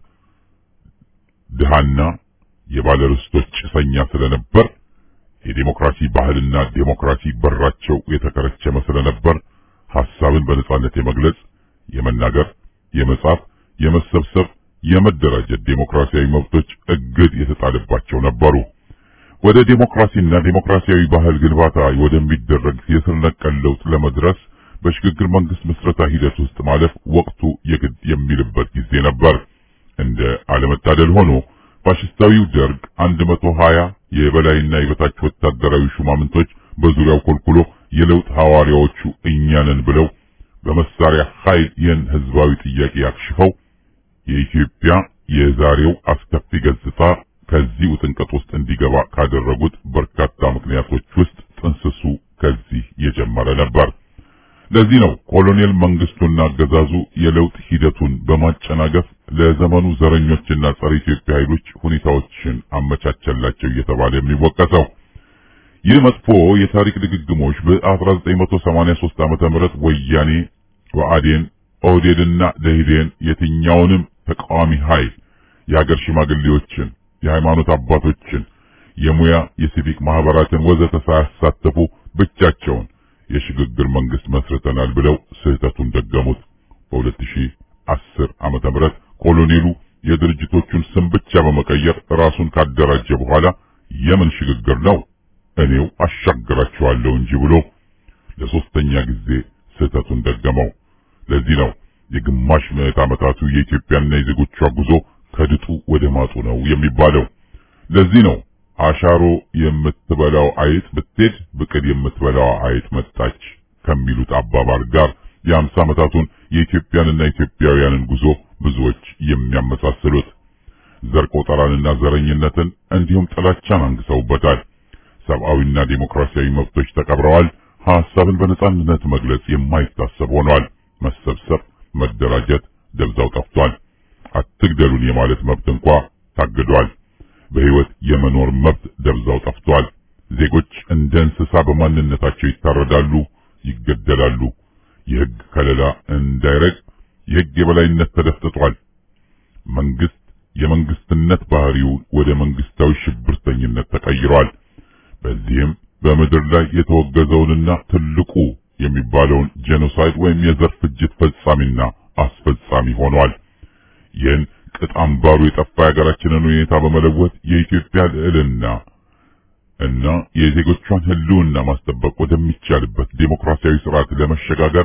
ድሃና የባለርስቶች ጭሰኛ ስለነበር የዲሞክራሲ ባህልና ዲሞክራሲ በራቸው የተከረቸመ ስለነበር ሐሳብን በነጻነት የመግለጽ፣ የመናገር፣ የመጻፍ፣ የመሰብሰብ፣ የመደራጀት ዲሞክራሲያዊ መብቶች እግድ የተጣለባቸው ነበሩ። ወደ ዲሞክራሲና ዲሞክራሲያዊ ባህል ግንባታ ወደሚደረግ የስር ነቀል ለውጥ ለመድረስ በሽግግር መንግስት ምስረታ ሂደት ውስጥ ማለፍ ወቅቱ የግድ የሚልበት ጊዜ ነበር። እንደ አለመታደል ሆኖ ፋሽስታዊው ደርግ አንድ መቶ ሀያ የበላይና የበታች ወታደራዊ ሹማምንቶች በዙሪያው ኮልኩሎ የለውጥ ሐዋርያዎቹ እኛ ነን ብለው በመሳሪያ ኃይል ይህን ህዝባዊ ጥያቄ አክሽፈው የኢትዮጵያ የዛሬው አስከፊ ገጽታ ከዚህ ውጥንቀት ውስጥ እንዲገባ ካደረጉት በርካታ ምክንያቶች ውስጥ ጥንስሱ ከዚህ የጀመረ ነበር። ለዚህ ነው ኮሎኔል መንግስቱና አገዛዙ የለውጥ ሂደቱን በማጨናገፍ ለዘመኑ ዘረኞችና ጸረ ኢትዮጵያ ኃይሎች ሁኔታዎችን አመቻቸላቸው እየተባለ የሚወቀሰው። ይህ መጥፎ የታሪክ ድግግሞች በ1983 ዓመተ ምህረት ወያኔ፣ ወአዴን፣ ኦህዴድና ደኢህዴን የትኛውንም ተቃዋሚ ኃይል የሀገር ሽማግሌዎችን፣ የሃይማኖት አባቶችን፣ የሙያ የሲቪክ ማህበራትን ወዘተ ሳያሳተፉ ብቻቸውን የሽግግር መንግስት መስርተናል ብለው ስህተቱን ደገሙት። በሁለት ሺህ አስር ዓመተ ምህረት ኮሎኔሉ የድርጅቶቹን ስም ብቻ በመቀየር ራሱን ካደራጀ በኋላ የምን ሽግግር ነው እኔው አሻግራቸዋለሁ እንጂ ብሎ ለሶስተኛ ጊዜ ስህተቱን ደገመው። ለዚህ ነው የግማሽ ምዕት ዓመታቱ የኢትዮጵያና የዜጎቿ ጉዞ ከድጡ ወደ ማጡ ነው የሚባለው። ለዚህ ነው አሻሮ የምትበላው አይጥ ብትሄድ ብቅል የምትበላው አይጥ መጣች ከሚሉት አባባል ጋር የአምሳ ዓመታቱን የኢትዮጵያንና ኢትዮጵያውያንን ጉዞ ብዙዎች የሚያመሳስሉት። ዘር ቆጠራንና ዘረኝነትን እንዲሁም ጥላቻን አንግሰውበታል። ሰብአዊና ዲሞክራሲያዊ መብቶች ተቀብረዋል። ሐሳብን በነጻነት መግለጽ የማይታሰብ ሆኗል። መሰብሰብ፣ መደራጀት ደብዛው ጠፍቷል። አትግደሉን የማለት መብት እንኳ ታግዷል። በህይወት የመኖር መብት ደብዛው ጠፍቷል። ዜጎች እንደ እንስሳ በማንነታቸው ይታረዳሉ፣ ይገደላሉ። የህግ ከለላ እንዳይረግ የህግ የበላይነት ተደፍጥጧል። መንግስት የመንግስትነት ባህሪው ወደ መንግስታዊ ሽብርተኝነት ተቀይሯል። በዚህም በምድር ላይ የተወገዘውንና ትልቁ የሚባለውን ጄኖሳይድ ወይም የዘር ፍጅት ፈጻሚና አስፈጻሚ ሆኗል። ይህን ቅጥ አምባሩ የጠፋ የሀገራችንን ሁኔታ በመለወጥ የኢትዮጵያ ልዕልና እና የዜጎቿን ህልውና ማስጠበቅ ወደሚቻልበት ዴሞክራሲያዊ ስርዓት ለመሸጋገር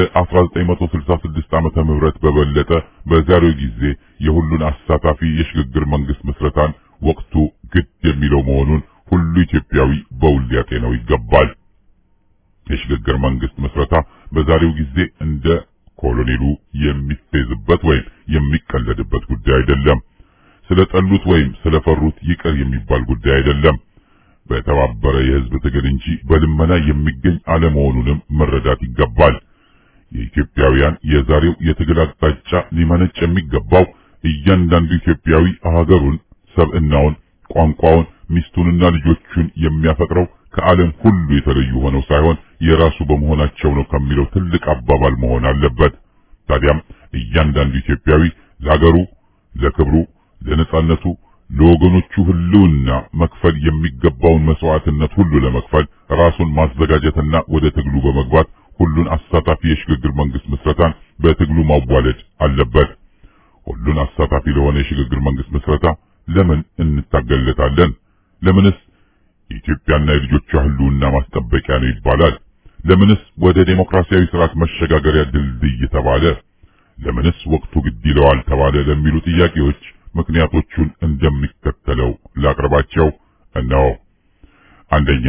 ከ1966 ዓመተ ምህረት በበለጠ በዛሬው ጊዜ የሁሉን አሳታፊ የሽግግር መንግስት ምስረታን ወቅቱ ግድ የሚለው መሆኑን ሁሉ ኢትዮጵያዊ በውል ሊያጤነው ይገባል። የሽግግር መንግስት ምስረታ በዛሬው ጊዜ እንደ ኮሎኔሉ የሚፈዝበት ወይም የሚቀለድበት ጉዳይ አይደለም። ስለጠሉት ወይም ስለፈሩት ይቅር የሚባል ጉዳይ አይደለም። በተባበረ የህዝብ ትግል እንጂ በልመና የሚገኝ አለመሆኑንም መረዳት ይገባል። የኢትዮጵያውያን የዛሬው የትግል አቅጣጫ ሊመነጭ የሚገባው እያንዳንዱ ኢትዮጵያዊ ሀገሩን፣ ሰብዕናውን፣ ቋንቋውን፣ ሚስቱንና ልጆቹን የሚያፈቅረው ከዓለም ሁሉ የተለዩ ሆነው ሳይሆን የራሱ በመሆናቸው ነው ከሚለው ትልቅ አባባል መሆን አለበት። ታዲያም እያንዳንዱ ኢትዮጵያዊ ለሀገሩ፣ ለክብሩ፣ ለነጻነቱ፣ ለወገኖቹ ህልውና መክፈል የሚገባውን መስዋዕትነት ሁሉ ለመክፈል ራሱን ማዘጋጀትና ወደ ትግሉ በመግባት ሁሉን አሳታፊ የሽግግር መንግስት ምስረታን በትግሉ ማዋለድ አለበት። ሁሉን አሳታፊ ለሆነ የሽግግር መንግስት ምስረታ ለምን እንታገለታለን? ለምንስ የኢትዮጵያና የልጆቿ ህልውና ማስጠበቂያ ነው ይባላል? ለምንስ ወደ ዴሞክራሲያዊ ስርዓት መሸጋገሪያ ድልድይ ተባለ? ለምንስ ወቅቱ ግድ ይለዋል ተባለ? ለሚሉ ጥያቄዎች ምክንያቶቹን እንደሚከተለው ላቅርባቸው እነሆ። አንደኛ፣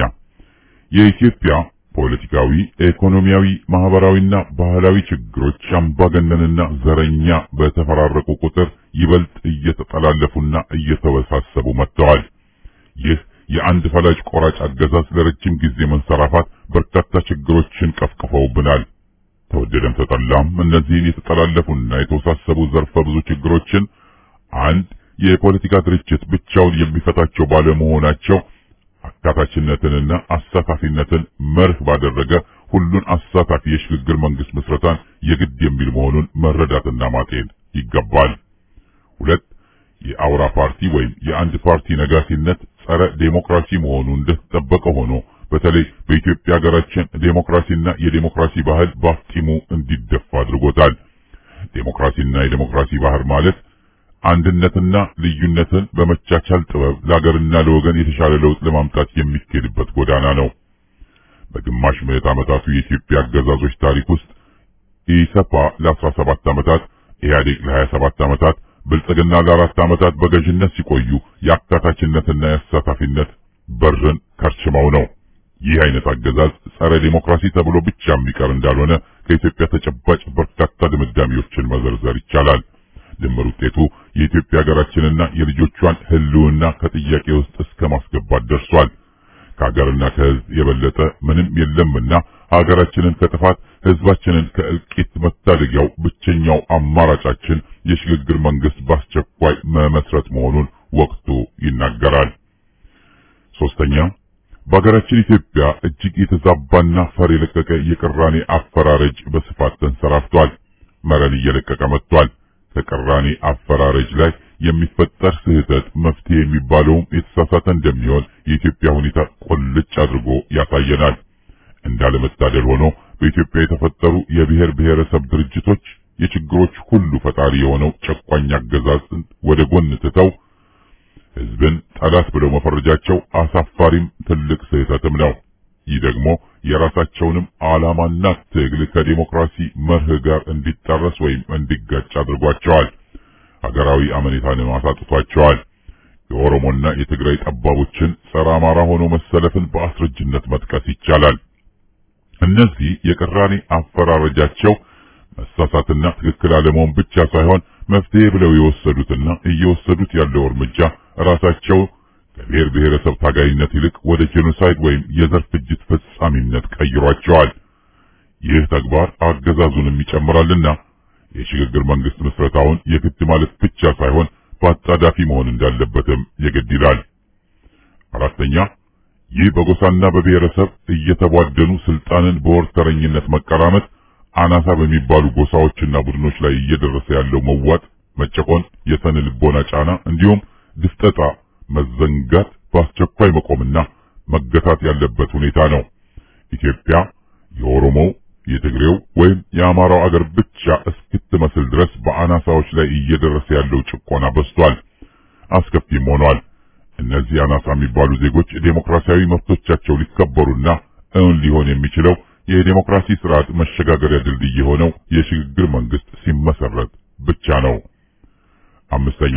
የኢትዮጵያ ፖለቲካዊ፣ ኢኮኖሚያዊ፣ ማህበራዊና ባህላዊ ችግሮች አምባገነንና ዘረኛ በተፈራረቁ ቁጥር ይበልጥ እየተጠላለፉና እየተወሳሰቡ መጥተዋል። ይህ የአንድ ፈላጭ ቆራጭ አገዛዝ ለረጅም ጊዜ መንሰራፋት በርካታ ችግሮችን ቀፍቅፈውብናል። ተወደደም ተጠላም እነዚህን የተጠላለፉና የተወሳሰቡ ዘርፈ ብዙ ችግሮችን አንድ የፖለቲካ ድርጅት ብቻውን የሚፈታቸው ባለመሆናቸው አካታችነትንና አሳታፊነትን መርህ ባደረገ ሁሉን አሳታፊ የሽግግር መንግስት ምስረታን የግድ የሚል መሆኑን መረዳትና ማጤን ይገባል። ሁለት የአውራ ፓርቲ ወይም የአንድ ፓርቲ ነጋሲነት ጸረ ዴሞክራሲ መሆኑ እንደተጠበቀ ሆኖ በተለይ በኢትዮጵያ ሀገራችን ዴሞክራሲና የዴሞክራሲ ባህል ባፍጢሙ እንዲደፋ አድርጎታል። ዴሞክራሲና የዴሞክራሲ ባህል ማለት አንድነትና ልዩነትን በመቻቻል ጥበብ ለሀገርና ለወገን የተሻለ ለውጥ ለማምጣት የሚኬድበት ጎዳና ነው። በግማሽ ምዕተ ዓመታቱ የኢትዮጵያ አገዛዞች ታሪክ ውስጥ ኢሰፓ ለአስራ ሰባት ዓመታት፣ ኢህአዴግ ለሀያ ሰባት ዓመታት፣ ብልጽግና ለአራት ዓመታት በገዥነት ሲቆዩ የአካታችነትና የአሳታፊነት በርን ከርችመው ነው። ይህ አይነት አገዛዝ ጸረ ዴሞክራሲ ተብሎ ብቻ የሚቀር እንዳልሆነ ከኢትዮጵያ ተጨባጭ በርካታ ድምዳሜዎችን መዘርዘር ይቻላል። ድምር ውጤቱ የኢትዮጵያ ሀገራችንና የልጆቿን ህልውና ከጥያቄ ውስጥ እስከ ማስገባት ደርሷል። ከሀገርና ከህዝብ የበለጠ ምንም የለምና ሀገራችንን ከጥፋት ህዝባችንን ከእልቂት መታደጊያው ብቸኛው አማራጫችን የሽግግር መንግስት በአስቸኳይ መመስረት መሆኑን ወቅቱ ይናገራል። ሶስተኛ፣ በሀገራችን ኢትዮጵያ እጅግ የተዛባና ፈር የለቀቀ የቅራኔ አፈራረጅ በስፋት ተንሰራፍቷል። መረን እየለቀቀ መጥቷል። ከቅራኔ አፈራረጅ ላይ የሚፈጠር ስህተት መፍትሄ የሚባለውም የተሳሳተ እንደሚሆን የኢትዮጵያ ሁኔታ ቆልጭ አድርጎ ያሳየናል። እንዳለመታደል ሆኖ በኢትዮጵያ የተፈጠሩ የብሔር ብሔረሰብ ድርጅቶች የችግሮች ሁሉ ፈጣሪ የሆነው ጨቋኝ አገዛዝን ወደ ጎን ትተው ህዝብን ጠላት ብለው መፈረጃቸው አሳፋሪም ትልቅ ስህተትም ነው። ይህ ደግሞ የራሳቸውንም ዓላማና ትግል ከዲሞክራሲ መርህ ጋር እንዲጣረስ ወይም እንዲጋጭ አድርጓቸዋል። ሀገራዊ አመኔታንም አሳጥቷቸዋል። የኦሮሞና የትግራይ ጠባቦችን ጸረ አማራ ሆኖ መሰለፍን በአስረጅነት መጥቀስ ይቻላል። እነዚህ የቅራኔ አፈራረጃቸው መሳሳትና ትክክል አለመሆን ብቻ ሳይሆን መፍትሄ ብለው የወሰዱትና እየወሰዱት ያለው እርምጃ ራሳቸው ከብሔር ብሔረሰብ ታጋይነት ይልቅ ወደ ጄኖሳይድ ወይም የዘር ፍጅት ፈጻሚነት ቀይሯቸዋል። ይህ ተግባር አገዛዙንም ይጨምራልና የሽግግር መንግስት ምስረታውን የግድ ማለት ብቻ ሳይሆን በአጣዳፊ መሆን እንዳለበትም የግድ ይላል። አራተኛ፣ ይህ በጎሳና በብሔረሰብ እየተቧደኑ ስልጣንን በወርተረኝነት መቀራመት አናሳ በሚባሉ ጎሳዎችና ቡድኖች ላይ እየደረሰ ያለው መዋጥ፣ መጨቆን፣ የስነ ልቦና ጫና እንዲሁም ድፍጠጣ መዘንጋት በአስቸኳይ መቆምና መገታት ያለበት ሁኔታ ነው። ኢትዮጵያ የኦሮሞው፣ የትግሬው ወይም የአማራው አገር ብቻ እስክትመስል ድረስ በአናሳዎች ላይ እየደረሰ ያለው ጭቆና በዝቷል፣ አስከፊም ሆኗል። እነዚህ አናሳ የሚባሉ ዜጎች ዴሞክራሲያዊ መብቶቻቸው ሊከበሩና እውን ሊሆን የሚችለው የዴሞክራሲ ስርዓት መሸጋገሪያ ድልድይ የሆነው የሽግግር መንግስት ሲመሰረት ብቻ ነው። አምስተኛ፣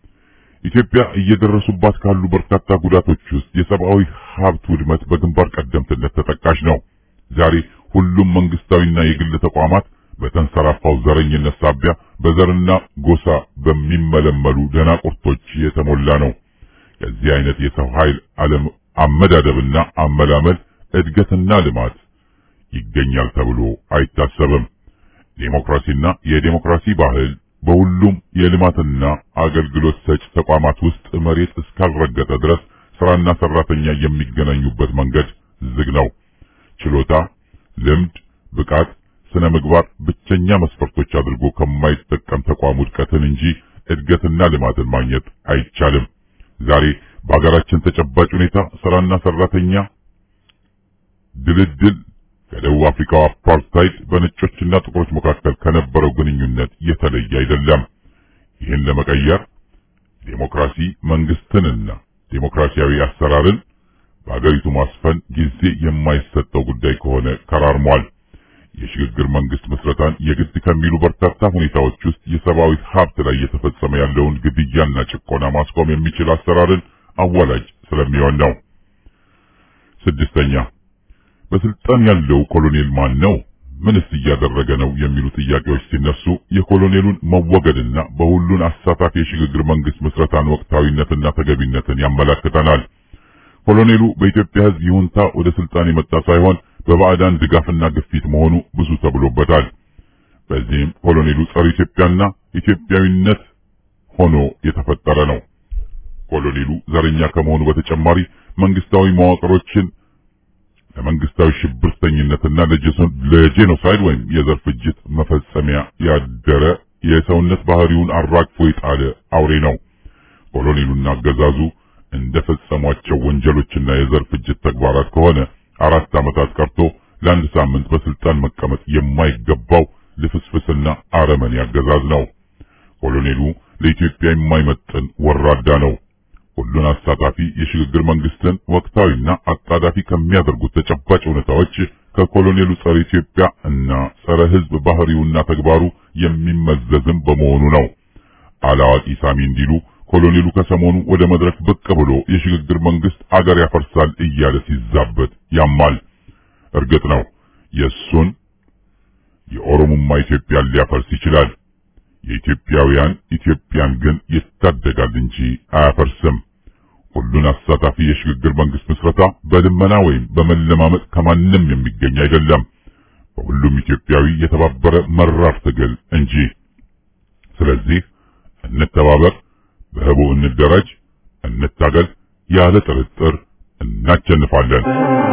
ኢትዮጵያ እየደረሱባት ካሉ በርካታ ጉዳቶች ውስጥ የሰብአዊ ሀብት ውድመት በግንባር ቀደምትነት ተጠቃሽ ነው። ዛሬ ሁሉም መንግስታዊና የግል ተቋማት በተንሰራፋው ዘረኝነት ሳቢያ በዘርና ጎሳ በሚመለመሉ ደናቁርቶች የተሞላ ነው። ከዚህ አይነት የሰው ኃይል ዓለም አመዳደብና አመላመል እድገትና ልማት ይገኛል ተብሎ አይታሰብም። ዴሞክራሲና የዴሞክራሲ ባህል በሁሉም የልማትና አገልግሎት ሰጪ ተቋማት ውስጥ መሬት እስካልረገጠ ድረስ ስራና ሰራተኛ የሚገናኙበት መንገድ ዝግ ነው። ችሎታ፣ ልምድ፣ ብቃት፣ ስነ ምግባር ብቸኛ መስፈርቶች አድርጎ ከማይጠቀም ተቋም ውድቀትን እንጂ እድገትና ልማትን ማግኘት አይቻልም። ዛሬ በአገራችን ተጨባጭ ሁኔታ ስራና ሰራተኛ ድልድል ከደቡብ አፍሪካው አፓርታይድ በነጮችና ጥቁሮች መካከል ከነበረው ግንኙነት የተለየ አይደለም። ይህን ለመቀየር ዴሞክራሲ መንግስትንና ዴሞክራሲያዊ አሰራርን በአገሪቱ ማስፈን ጊዜ የማይሰጠው ጉዳይ ከሆነ ከራርሟል። የሽግግር መንግስት መስረታን የግድ ከሚሉ በርካታ ሁኔታዎች ውስጥ የሰብአዊ ሀብት ላይ እየተፈጸመ ያለውን ግድያና ጭቆና ማስቆም የሚችል አሰራርን አዋላጅ ስለሚሆን ነው። ስድስተኛ በስልጣን ያለው ኮሎኔል ማን ነው? ምንስ እያደረገ ነው? የሚሉ ጥያቄዎች ሲነሱ የኮሎኔሉን መወገድና በሁሉን አሳታፊ የሽግግር መንግስት መስረታን ወቅታዊነትና ተገቢነትን ያመለክተናል። ኮሎኔሉ በኢትዮጵያ ሕዝብ ይሁንታ ወደ ስልጣን የመጣ ሳይሆን በባዕዳን ድጋፍና ግፊት መሆኑ ብዙ ተብሎበታል። በዚህም ኮሎኔሉ ጸረ ኢትዮጵያና ኢትዮጵያዊነት ሆኖ የተፈጠረ ነው። ኮሎኔሉ ዘረኛ ከመሆኑ በተጨማሪ መንግስታዊ መዋቅሮችን ለመንግስታዊ ሽብርተኝነትና ለጄኖሳይድ ወይም የዘር ፍጅት መፈጸሚያ ያደረ የሰውነት ባህሪውን አራግፎ የጣለ አውሬ ነው። ኮሎኔሉና አገዛዙ እንደፈጸሟቸው ወንጀሎችና የዘር ፍጅት ተግባራት ከሆነ አራት ዓመታት ቀርቶ ለአንድ ሳምንት በስልጣን መቀመጥ የማይገባው ልፍስፍስና አረመኔ አገዛዝ ነው። ኮሎኔሉ ለኢትዮጵያ የማይመጥን ወራዳ ነው። ሁሉን አሳታፊ የሽግግር መንግስትን ወቅታዊና አጣዳፊ ከሚያደርጉት ተጨባጭ ሁኔታዎች ከኮሎኔሉ ጸረ ኢትዮጵያ እና ጸረ ሕዝብ ባህሪውና ተግባሩ የሚመዘዝም በመሆኑ ነው። አላዋቂ ሳሚ እንዲሉ ኮሎኔሉ ከሰሞኑ ወደ መድረክ ብቅ ብሎ የሽግግር መንግስት አገር ያፈርሳል እያለ ሲዛበት ያማል። እርግጥ ነው የሱን የኦሮሞማ ኢትዮጵያን ሊያፈርስ ይችላል። የኢትዮጵያውያን ኢትዮጵያን ግን ይታደጋል እንጂ አያፈርስም። ሁሉን አሳታፊ የሽግግር መንግስት መስረታ በልመና ወይም በመለማመጥ ከማንም የሚገኝ አይደለም። በሁሉም ኢትዮጵያዊ የተባበረ መራር ትግል እንጂ። ስለዚህ እንተባበር፣ በህቡ እንደራጅ፣ እንታገል። ያለ ጥርጥር እናሸንፋለን።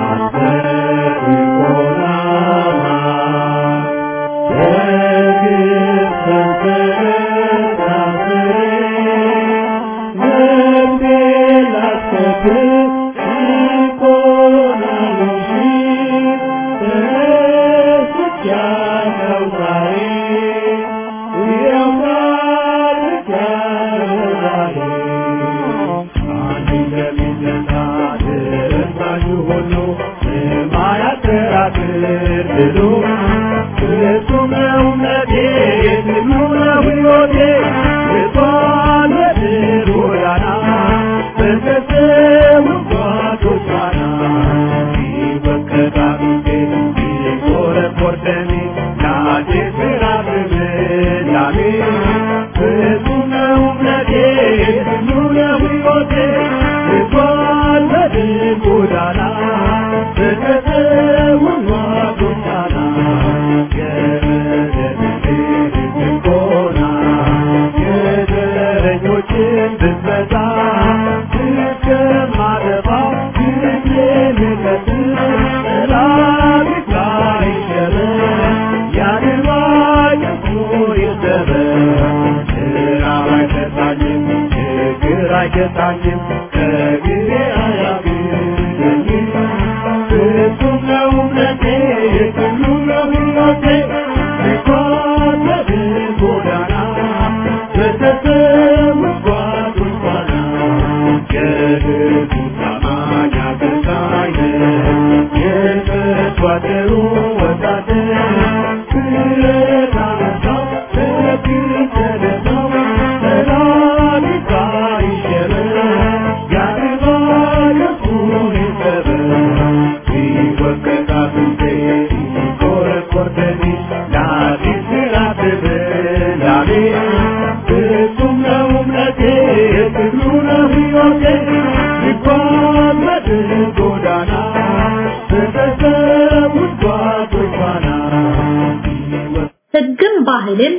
ህግም ባህልን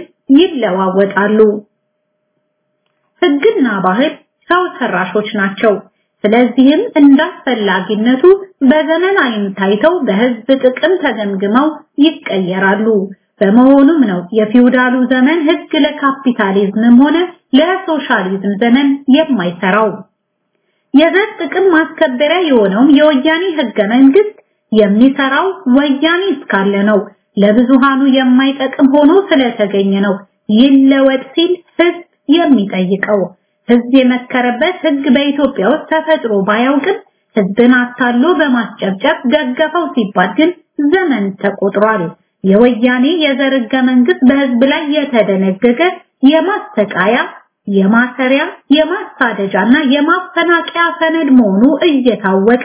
ይለዋወጣሉ። ህግና ባህል ሰው ሰራሾች ናቸው። ስለዚህም እንዳስፈላጊነቱ በዘመን አይን ታይተው በህዝብ ጥቅም ተገምግመው ይቀየራሉ። በመሆኑም ነው የፊውዳሉ ዘመን ህግ ለካፒታሊዝምም ሆነ ለሶሻሊዝም ዘመን የማይሰራው። የዘር ጥቅም ማስከበሪያ የሆነው የወያኔ ህገ መንግስት የሚሰራው ወያኔ እስካለ ነው። ለብዙሃኑ የማይጠቅም ሆኖ ስለተገኘ ነው ይለወጥ ሲል ህዝብ የሚጠይቀው። ህዝብ የመከረበት ህግ በኢትዮጵያ ውስጥ ተፈጥሮ ባያውቅም ህዝብን አታሎ በማስጨብጨብ ደገፈው ሲባል ግን ዘመን ተቆጥሯል። የወያኔ የዘር ህገ መንግስት በህዝብ ላይ የተደነገገ የማስተቃያ፣ የማሰሪያ፣ የማሳደጃና የማፈናቀያ ሰነድ መሆኑ እየታወቀ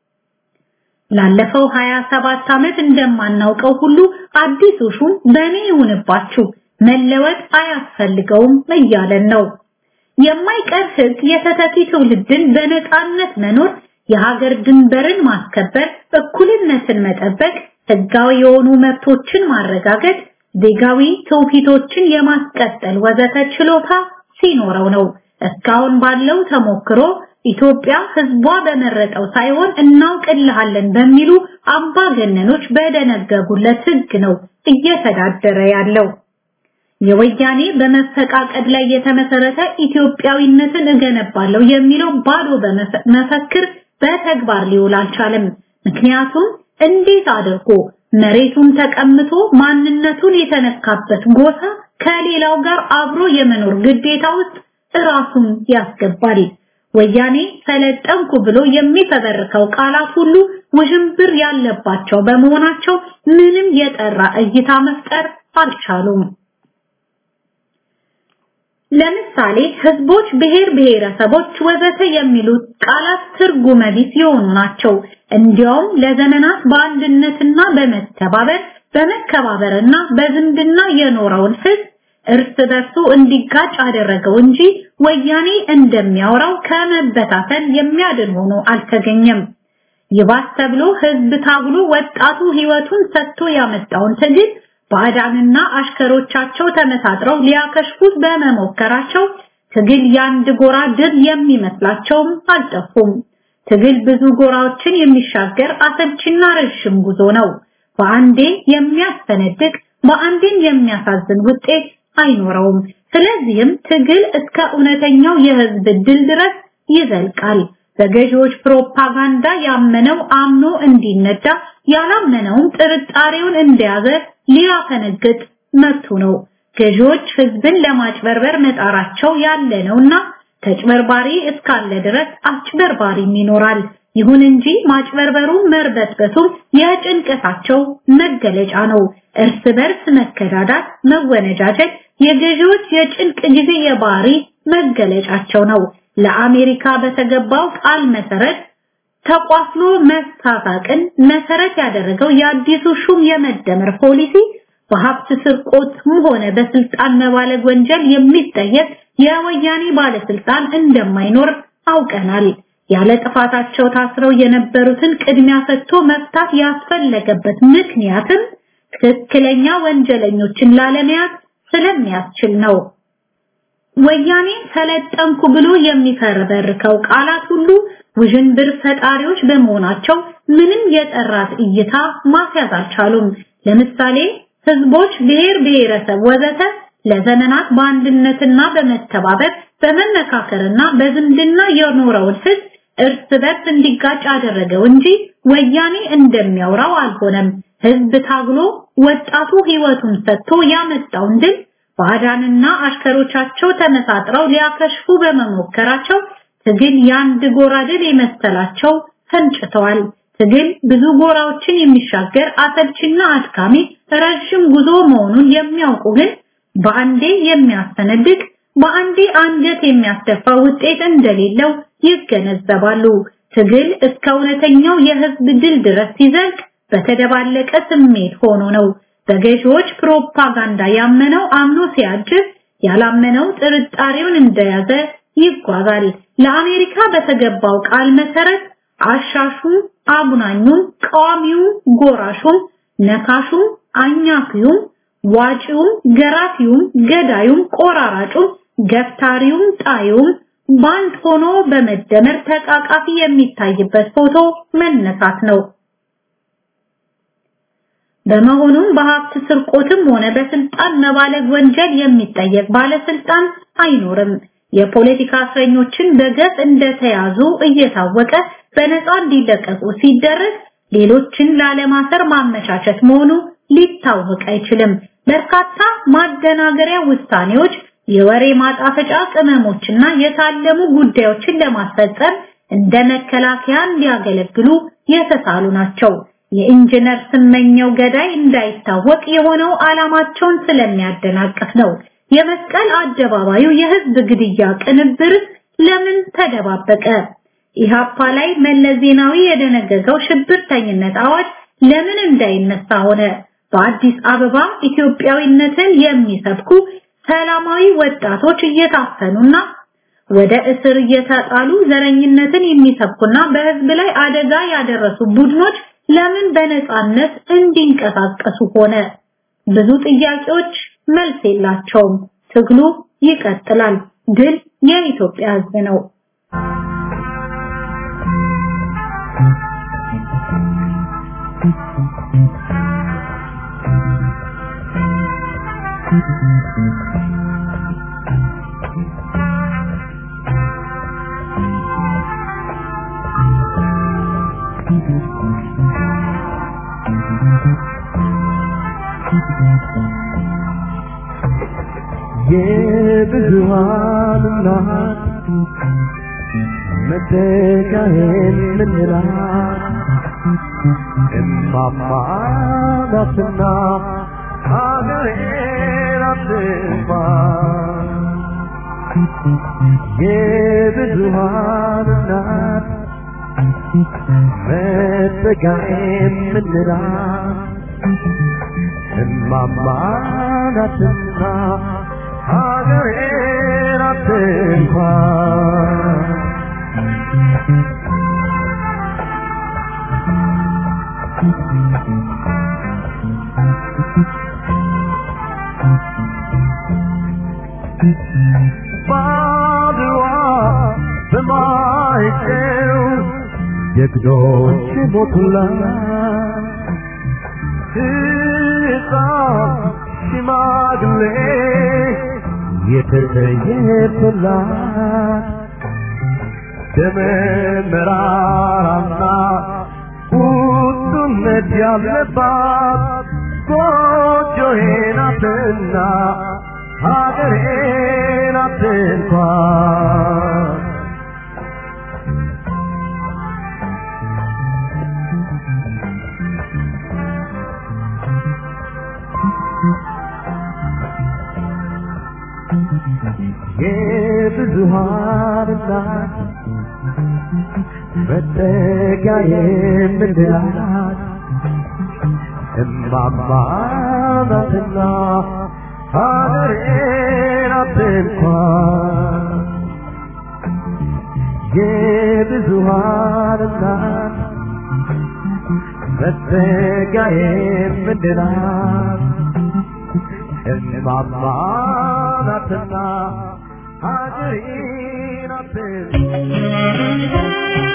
ላለፈው ሃያ ሰባት ዓመት እንደማናውቀው ሁሉ አዲሱ ሹም በኔ ይሁንባችሁ መለወጥ አያስፈልገውም እያለን ነው። የማይቀር ህግ የተተኪ ትውልድን በነፃነት መኖር፣ የሀገር ድንበርን ማስከበር፣ እኩልነትን መጠበቅ፣ ህጋዊ የሆኑ መብቶችን ማረጋገጥ፣ ዜጋዊ ትውፊቶችን የማስቀጠል ወዘተ ችሎታ ሲኖረው ነው። እስካሁን ባለው ተሞክሮ ኢትዮጵያ ህዝቧ በመረጠው ሳይሆን እናውቅልሃለን በሚሉ አምባገነኖች በደነገጉለት ህግ ነው እየተዳደረ ያለው። የወያኔ በመፈቃቀድ ላይ የተመሰረተ ኢትዮጵያዊነትን እገነባለሁ የሚለው ባዶ በመፈክር በተግባር ሊውል አልቻለም። ምክንያቱም እንዴት አድርጎ መሬቱን ተቀምጦ ማንነቱን የተነካበት ጎሳ ከሌላው ጋር አብሮ የመኖር ግዴታ ውስጥ ራሱን ያስገባል? ወያኔ ሰለጠንኩ ብሎ የሚፈበርከው ቃላት ሁሉ ውዥንብር ያለባቸው በመሆናቸው ምንም የጠራ እይታ መፍጠር አልቻሉም። ለምሳሌ ህዝቦች፣ ብሔር ብሔረሰቦች ወዘተ የሚሉት ቃላት ትርጉመ ቢስ የሆኑ ናቸው። እንዲያውም ለዘመናት በአንድነትና በመተባበር በመከባበርና በዝምድና የኖረውን ህዝብ እርስ በርሱ እንዲጋጭ አደረገው እንጂ ወያኔ እንደሚያወራው ከመበታተን የሚያድን ሆኖ አልተገኘም። ይባስ ተብሎ ህዝብ ታግሎ ወጣቱ ህይወቱን ሰጥቶ ያመጣውን ትግል ባዕዳንና አሽከሮቻቸው ተመሳጥረው ሊያከሽፉት በመሞከራቸው ትግል ያንድ ጎራ ድል የሚመስላቸውም አልጠፉም። ትግል ብዙ ጎራዎችን የሚሻገር አሰልችና ረጅም ጉዞ ነው። በአንዴ የሚያስፈነድቅ በአንዴም የሚያሳዝን ውጤት አይኖረውም። ስለዚህም ትግል እስከ እውነተኛው የህዝብ ድል ድረስ ይዘልቃል። በገዢዎች ፕሮፓጋንዳ ያመነው አምኖ እንዲነዳ፣ ያላመነውም ጥርጣሬውን እንደያዘ ሊያፈነግጥ መብቱ ነው። ገዢዎች ህዝብን ለማጭበርበር መጣራቸው ያለ ነውና ተጭበርባሪ እስካለ ድረስ አጭበርባሪም ይኖራል። ይሁን እንጂ ማጭበርበሩ መርበትበቱ የጭንቀታቸው መገለጫ ነው። እርስ በርስ መከዳዳት፣ መወነጃጀት የገዢዎች የጭንቅ ጊዜ የባህሪ መገለጫቸው ነው። ለአሜሪካ በተገባው ቃል መሰረት ተቋፍሎ መሳሳቅን መሰረት ያደረገው የአዲሱ ሹም የመደመር ፖሊሲ በሀብት ስርቆትም ሆነ በስልጣን መባለግ ወንጀል የሚጠየቅ የወያኔ ባለስልጣን እንደማይኖር አውቀናል። ያለ ጥፋታቸው ታስረው የነበሩትን ቅድሚያ ሰጥቶ መፍታት ያስፈለገበት ምክንያትም ትክክለኛ ወንጀለኞችን ላለመያዝ ስለሚያስችል ነው። ወያኔ ሰለጠንኩ ብሎ የሚፈረበርከው ቃላት ሁሉ ውዥንብር ፈጣሪዎች በመሆናቸው ምንም የጠራት እይታ ማስያዝ አልቻሉም። ለምሳሌ ህዝቦች፣ ብሔር ብሔረሰብ ወዘተ ለዘመናት በአንድነትና በመተባበር በመነካከርና በዝምድና የኖረውን ህዝብ እርስ በርስ እንዲጋጭ አደረገው እንጂ ወያኔ እንደሚያወራው አልሆነም። ህዝብ ታግሎ ወጣቱ ህይወቱን ሰጥቶ ያመጣውን ድል ባዕዳንና አሽከሮቻቸው ተመሳጥረው ሊያከሽፉ በመሞከራቸው ትግል ያንድ ጎራ ድል የመሰላቸው ፈንጭተዋል። ትግል ብዙ ጎራዎችን የሚሻገር አሰልችና አድካሚ ረጅም ጉዞ መሆኑን የሚያውቁ ግን በአንዴ የሚያስፈነድቅ በአንዴ አንገት የሚያስደፋ ውጤት እንደሌለው ይገነዘባሉ። ትግል እስከ እውነተኛው የህዝብ ድል ድረስ ሲዘልቅ በተደባለቀ ስሜት ሆኖ ነው። በገዢዎች ፕሮፓጋንዳ ያመነው አምኖ ሲያጅብ፣ ያላመነው ጥርጣሬውን እንደያዘ ይጓዛል። ለአሜሪካ በተገባው ቃል መሰረት አሻሹም፣ አጉናኙም፣ ቃዋሚውም፣ ጎራሹም፣ ነካሹም፣ አኛኪውም፣ ዋጪውም፣ ገራፊውም፣ ገዳዩም፣ ቆራራጩም፣ ገፍታሪውም፣ ጣዩም ባንድ ሆኖ በመደመር ተቃቃፊ የሚታይበት ፎቶ መነሳት ነው። በመሆኑም በሀብት ስርቆትም ሆነ በስልጣን መባለግ ወንጀል የሚጠየቅ ባለስልጣን አይኖርም። የፖለቲካ እስረኞችን በገፍ እንደተያዙ እየታወቀ በነፃ እንዲለቀቁ ሲደረግ ሌሎችን ላለማሰር ማመቻቸት መሆኑ ሊታወቅ አይችልም። በርካታ ማደናገሪያ ውሳኔዎች፣ የወሬ ማጣፈጫ ቅመሞችና የታለሙ ጉዳዮችን ለማስፈጸም እንደ መከላከያ እንዲያገለግሉ የተሳሉ ናቸው። የኢንጂነር ስመኘው ገዳይ እንዳይታወቅ የሆነው ዓላማቸውን ስለሚያደናቅፍ ነው። የመስቀል አደባባዩ የህዝብ ግድያ ቅንብር ለምን ተደባበቀ? ኢሃፓ ላይ መለስ ዜናዊ የደነገገው ሽብርተኝነት አዋጅ ለምን እንዳይነሳ ሆነ? በአዲስ አበባ ኢትዮጵያዊነትን የሚሰብኩ ሰላማዊ ወጣቶች እየታፈኑና ወደ እስር እየተጣሉ ዘረኝነትን የሚሰብኩና በህዝብ ላይ አደጋ ያደረሱ ቡድኖች ለምን በነፃነት እንዲንቀሳቀሱ ሆነ? ብዙ ጥያቄዎች መልስ የላቸውም። ትግሉ ይቀጥላል። ድል የኢትዮጵያ ህዝብ ነው። የብዙሃን እናት መተካሄን ምንላት እማማ ናትና ሀገሬን አትጥፋ። የብዙሃን እናት መተካሄን ምንላት እማማ ናትና ሀገሬን አትጥፋ። ባድዋ በማይጨው ጀግኖች ሞቱላት ሕፃን ሽማግሌ የተሰየፈላት ደመ መራራና ቁጡነት ያለባት ጎጆዬ ናትና ሀገሬ ናት እንኳን። የብዙሃን እናት መጠጊያ የምንላት እማማ ናትና ሀገሬ ናት እንኳን። የብዙሃን እናት መጠጊያ የምንላት እማማ ናትና ሀገሬ ናት እንኳን።